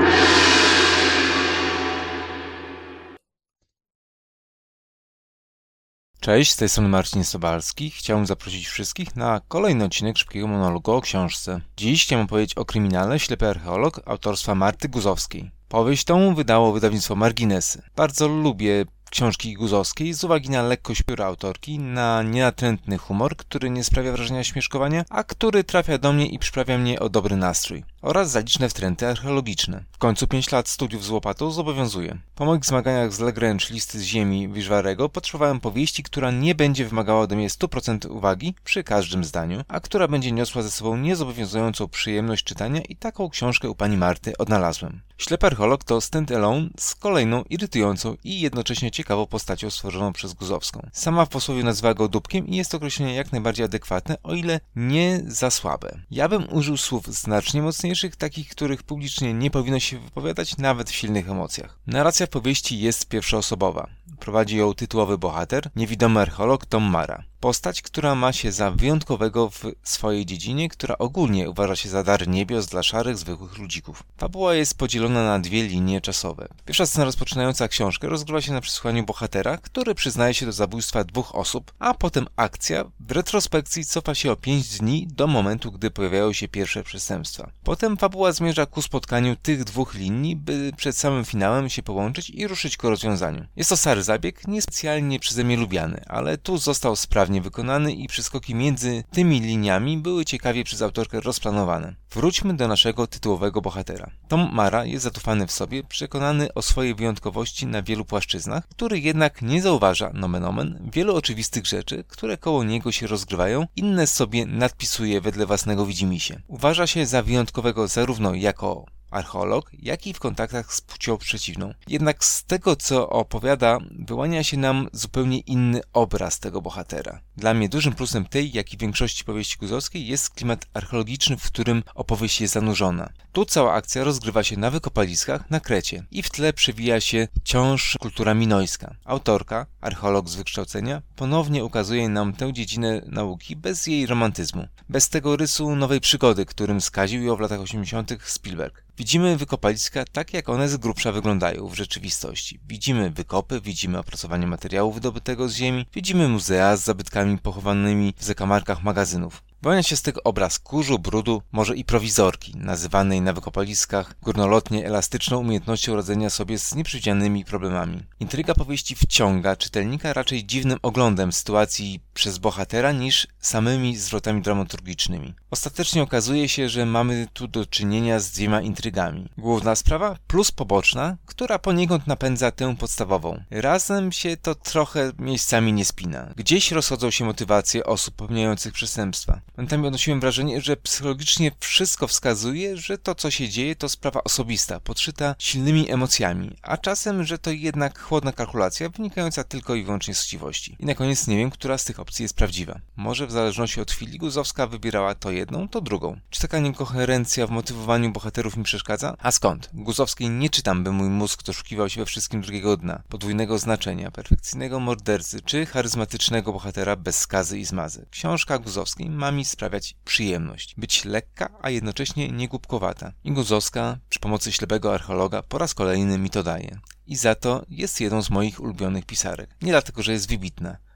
Cześć, z tej strony Marcin Sobalski. Chciałbym zaprosić wszystkich na kolejny odcinek Szybkiego Monologu o książce. Dziś chciałem opowiedzieć o kryminale Ślepy archeolog autorstwa Marty Guzowskiej. Powieść tą wydało wydawnictwo Marginesy. Bardzo lubię książki Guzowskiej z uwagi na lekkość pióra autorki, na nienatrętny humor, który nie sprawia wrażenia śmieszkowania, a który trafia do mnie i przyprawia mnie o dobry nastrój, oraz za liczne wtręty archeologiczne. W końcu pięć lat studiów z łopatą zobowiązuje. Po moich zmaganiach z Lagrange listy z ziemi Wiżwarego potrzebowałem powieści, która nie będzie wymagała ode mnie stu procentów uwagi przy każdym zdaniu, a która będzie niosła ze sobą niezobowiązującą przyjemność czytania i taką książkę u pani Marty odnalazłem. Ślepy archeolog to stand-alone z kolejną irytującą i jednocześnie ciekawą postacią stworzoną przez Guzowską. Sama w posłowie nazywa go dupkiem i jest to określenie jak najbardziej adekwatne, o ile nie za słabe. Ja bym użył słów znacznie mocniejszych, takich, których publicznie nie powinno się wypowiadać nawet w silnych emocjach. Narracja w powieści jest pierwszoosobowa. Prowadzi ją tytułowy bohater, niewidomy archeolog Tom Mara. Postać, która ma się za wyjątkowego w swojej dziedzinie, która ogólnie uważa się za dar niebios dla szarych, zwykłych ludzików. Fabuła jest podzielona na dwie linie czasowe. Pierwsza scena rozpoczynająca książkę rozgrywa się na przesłuchaniu bohatera, który przyznaje się do zabójstwa dwóch osób, a potem akcja w retrospekcji cofa się o pięć dni do momentu, gdy pojawiają się pierwsze przestępstwa. Potem fabuła zmierza ku spotkaniu tych dwóch linii, by przed samym finałem się połączyć i ruszyć ku rozwiązaniu. Jest to stary zabieg, niespecjalnie przeze mnie lubiany, ale tu został sprawnie wykonany i przeskoki między tymi liniami były ciekawie przez autorkę rozplanowane. Wróćmy do naszego tytułowego bohatera. Tom Mara jest zatufany w sobie, przekonany o swojej wyjątkowości na wielu płaszczyznach, który jednak nie zauważa, nomen omen, wielu oczywistych rzeczy, które koło niego się rozgrywają, inne sobie nadpisuje wedle własnego widzimisię. Uważa się za wyjątkowego zarówno jako archeolog, jak i w kontaktach z płcią przeciwną. Jednak z tego, co opowiada, wyłania się nam zupełnie inny obraz tego bohatera. Dla mnie dużym plusem tej, jak i większości powieści Guzowskiej jest klimat archeologiczny, w którym opowieść jest zanurzona. Tu cała akcja rozgrywa się na wykopaliskach na Krecie i w tle przewija się wciąż kultura minojska. Autorka, archeolog z wykształcenia, ponownie ukazuje nam tę dziedzinę nauki bez jej romantyzmu, bez tego rysu nowej przygody, którym skaził ją w latach osiemdziesiątych Spielberg. Widzimy wykopaliska tak, jak one z grubsza wyglądają w rzeczywistości. Widzimy wykopy, widzimy opracowanie materiału wydobytego z ziemi, widzimy muzea z zabytkami pochowanymi w zakamarkach magazynów. Wyłania się z tego obraz kurzu, brudu, może i prowizorki, nazywanej na wykopaliskach górnolotnie elastyczną umiejętnością radzenia sobie z nieprzewidzianymi problemami. Intryga powieści wciąga czytelnika raczej dziwnym oglądem sytuacji przez bohatera niż samymi zwrotami dramaturgicznymi. Ostatecznie okazuje się, że mamy tu do czynienia z dwiema intrygami. Główna sprawa plus poboczna, która poniekąd napędza tę podstawową. Razem się to trochę miejscami nie spina. Gdzieś rozchodzą się motywacje osób popełniających przestępstwa. Momentami odnosiłem wrażenie, że psychologicznie wszystko wskazuje, że to, co się dzieje, to sprawa osobista, podszyta silnymi emocjami, a czasem, że to jednak chłodna kalkulacja wynikająca tylko i wyłącznie z chciwości. I na koniec nie wiem, która z tych opcji jest prawdziwa. Może w zależności od chwili Guzowska wybierała to jedną, to drugą. Czy taka niekoherencja w motywowaniu bohaterów mi przeszkadza? A skąd? Guzowskiej nie czytam, by mój mózg doszukiwał się we wszystkim drugiego dna, podwójnego znaczenia, perfekcyjnego mordercy, czy charyzmatycznego bohatera bez skazy i zmazy. Książka Guzowskiej ma mi sprawiać przyjemność, być lekka, a jednocześnie niegłupkowata. I Guzowska przy pomocy ślepego archeologa po raz kolejny mi to daje. I za to jest jedną z moich ulubionych pisarek. Nie dlatego, że jest wybitna,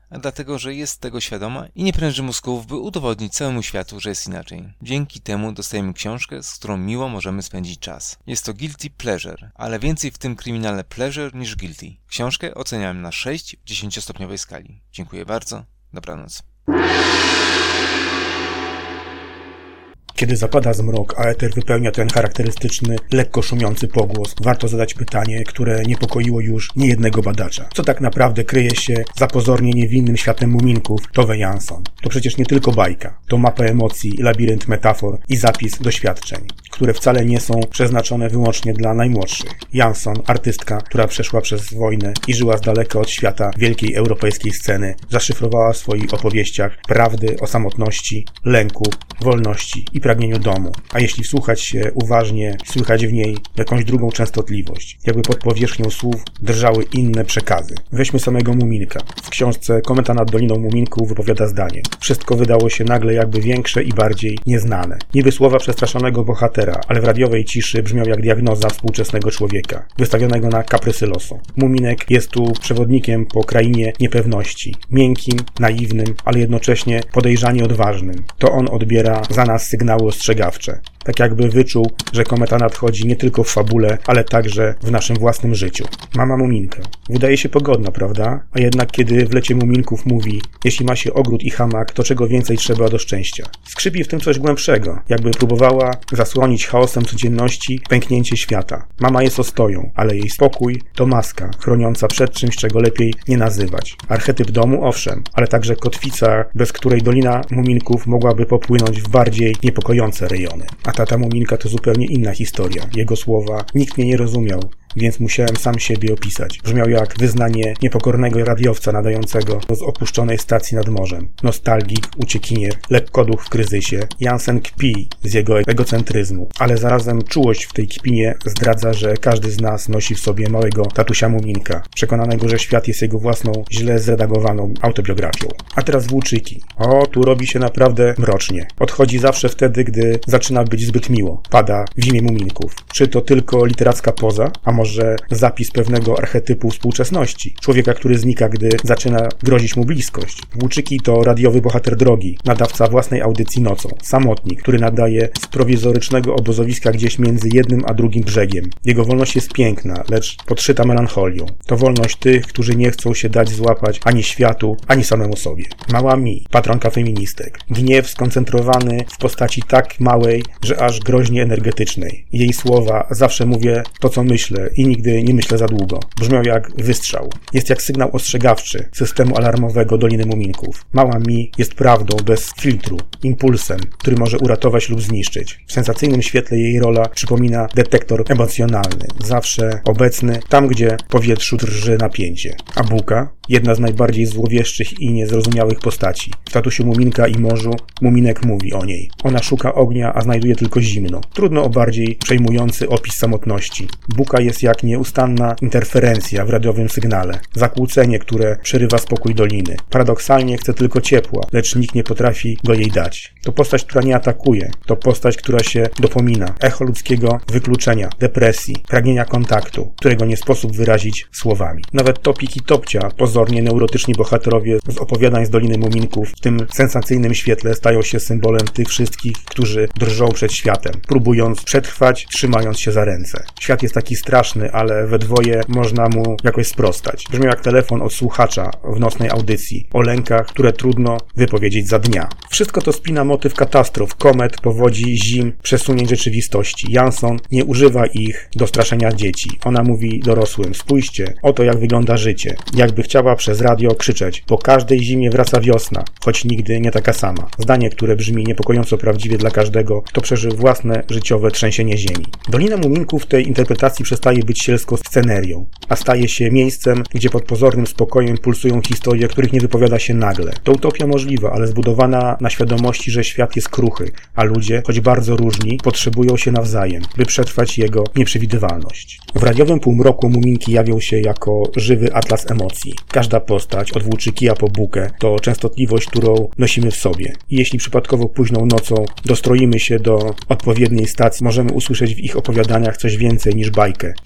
a dlatego, że jest tego świadoma i nie pręży mózgów, by udowodnić całemu światu, że jest inaczej. Dzięki temu dostajemy książkę, z którą miło możemy spędzić czas. Jest to guilty pleasure, ale więcej w tym kryminale pleasure niż guilty. Książkę oceniałem na sześć w dziesięciostopniowej skali. Dziękuję bardzo, dobranoc. Kiedy zapada zmrok, a eter wypełnia ten charakterystyczny, lekko szumiący pogłos, warto zadać pytanie, które niepokoiło już niejednego badacza. Co tak naprawdę kryje się za pozornie niewinnym światem muminków Tove Jansson? To przecież nie tylko bajka. To mapa emocji, labirynt metafor i zapis doświadczeń, które wcale nie są przeznaczone wyłącznie dla najmłodszych. Jansson, artystka, która przeszła przez wojnę i żyła z daleka od świata wielkiej europejskiej sceny, zaszyfrowała w swoich opowieściach prawdy o samotności, lęku, wolności i pragnieniu domu, a jeśli wsłuchać się uważnie, słychać w niej jakąś drugą częstotliwość, jakby pod powierzchnią słów drżały inne przekazy. Weźmy samego Muminka. W książce Kometa nad Doliną Muminków wypowiada zdanie. Wszystko wydało się nagle jakby większe i bardziej nieznane. Niby słowa przestraszonego bohatera, ale w radiowej ciszy brzmiał jak diagnoza współczesnego człowieka, wystawionego na kaprysy losu. Muminek jest tu przewodnikiem po krainie niepewności, miękkim, naiwnym, ale jednocześnie podejrzanie odważnym. To on odbiera za nas sygnały ostrzegawcze. Tak jakby wyczuł, że kometa nadchodzi nie tylko w fabule, ale także w naszym własnym życiu. Mama Muminkę. Wydaje się pogodna, prawda? A jednak kiedy w Lecie Muminków mówi: jeśli ma się ogród i hamak, to czego więcej trzeba do szczęścia. Skrzypi w tym coś głębszego, jakby próbowała zasłonić chaosem codzienności pęknięcie świata. Mama jest ostoją, ale jej spokój to maska, chroniąca przed czymś, czego lepiej nie nazywać. Archetyp domu, owszem, ale także kotwica, bez której Dolina Muminków mogłaby popłynąć w bardziej niepokojące rejony. A tata Muminka to zupełnie inna historia. Jego słowa nikt mnie nie rozumiał, więc musiałem sam siebie opisać. Brzmiał jak wyznanie niepokornego radiowca nadającego z opuszczonej stacji nad morzem. Nostalgik, uciekinier, lekkoduch w kryzysie. Jansen kpi z jego egocentryzmu, ale zarazem czułość w tej kpinie zdradza, że każdy z nas nosi w sobie małego tatusia Muminka, przekonanego, że świat jest jego własną, źle zredagowaną autobiografią. A teraz włóczyki. O, tu robi się naprawdę mrocznie. Odchodzi zawsze wtedy, gdy zaczyna być zbyt miło. Pada w zimie Muminków. Czy to tylko literacka poza, a może zapis pewnego archetypu współczesności. Człowieka, który znika, gdy zaczyna grozić mu bliskość. Włóczyki to radiowy bohater drogi, nadawca własnej audycji nocą. Samotnik, który nadaje z prowizorycznego obozowiska gdzieś między jednym a drugim brzegiem. Jego wolność jest piękna, lecz podszyta melancholią. To wolność tych, którzy nie chcą się dać złapać ani światu, ani samemu sobie. Mała Mi, patronka feministek. Gniew skoncentrowany w postaci tak małej, że aż groźnie energetycznej. Jej słowa: zawsze mówię to, co myślę i nigdy nie myślę za długo. Brzmiał jak wystrzał. Jest jak sygnał ostrzegawczy systemu alarmowego Doliny Muminków. Mała Mi jest prawdą bez filtru, impulsem, który może uratować lub zniszczyć. W sensacyjnym świetle jej rola przypomina detektor emocjonalny, zawsze obecny tam, gdzie w powietrzu drży napięcie. A Buka, jedna z najbardziej złowieszczych i niezrozumiałych postaci. W tatusiu Muminka i morzu Muminek mówi o niej. Ona szuka ognia, a znajduje tylko zimno. Trudno o bardziej przejmujący opis samotności. Buka jest jak nieustanna interferencja w radiowym sygnale. Zakłócenie, które przerywa spokój doliny. Paradoksalnie chce tylko ciepła, lecz nikt nie potrafi go jej dać. To postać, która nie atakuje. To postać, która się dopomina. Echo ludzkiego wykluczenia, depresji, pragnienia kontaktu, którego nie sposób wyrazić słowami. Nawet Topik i Topcia, pozornie neurotyczni bohaterowie z opowiadań z Doliny Muminków, w tym sensacyjnym świetle stają się symbolem tych wszystkich, którzy drżą przed światem, próbując przetrwać, trzymając się za ręce. Świat jest taki straszny, ale we dwoje można mu jakoś sprostać. Brzmiał jak telefon od słuchacza w nocnej audycji o lękach, które trudno wypowiedzieć za dnia. Wszystko to spina motyw katastrof, komet, powodzi, zim, przesunięć rzeczywistości. Jansson nie używa ich do straszenia dzieci. Ona mówi dorosłym: spójrzcie, oto jak wygląda życie. Jakby chciała przez radio krzyczeć: po każdej zimie wraca wiosna, choć nigdy nie taka sama. Zdanie, które brzmi niepokojąco prawdziwie dla każdego, kto przeżył własne życiowe trzęsienie ziemi. Dolina Muminków w tej interpretacji przestaje być sielską scenerią, a staje się miejscem, gdzie pod pozornym spokojem pulsują historie, których nie wypowiada się nagle. To utopia możliwa, ale zbudowana na świadomości, że świat jest kruchy, a ludzie, choć bardzo różni, potrzebują się nawzajem, by przetrwać jego nieprzewidywalność. W radiowym półmroku Muminki jawią się jako żywy atlas emocji. Każda postać, od Włóczykija po Bukę, to częstotliwość, którą nosimy w sobie. I jeśli przypadkowo późną nocą dostroimy się do odpowiedniej stacji, możemy usłyszeć w ich opowiadaniach coś więcej niż bajkę,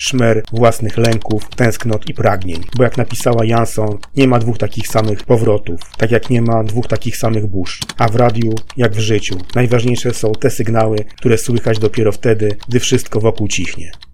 szmer własnych lęków, tęsknot i pragnień. Bo jak napisała Jansson, nie ma dwóch takich samych powrotów, tak jak nie ma dwóch takich samych burz. A w radiu, jak w życiu, najważniejsze są te sygnały, które słychać dopiero wtedy, gdy wszystko wokół cichnie.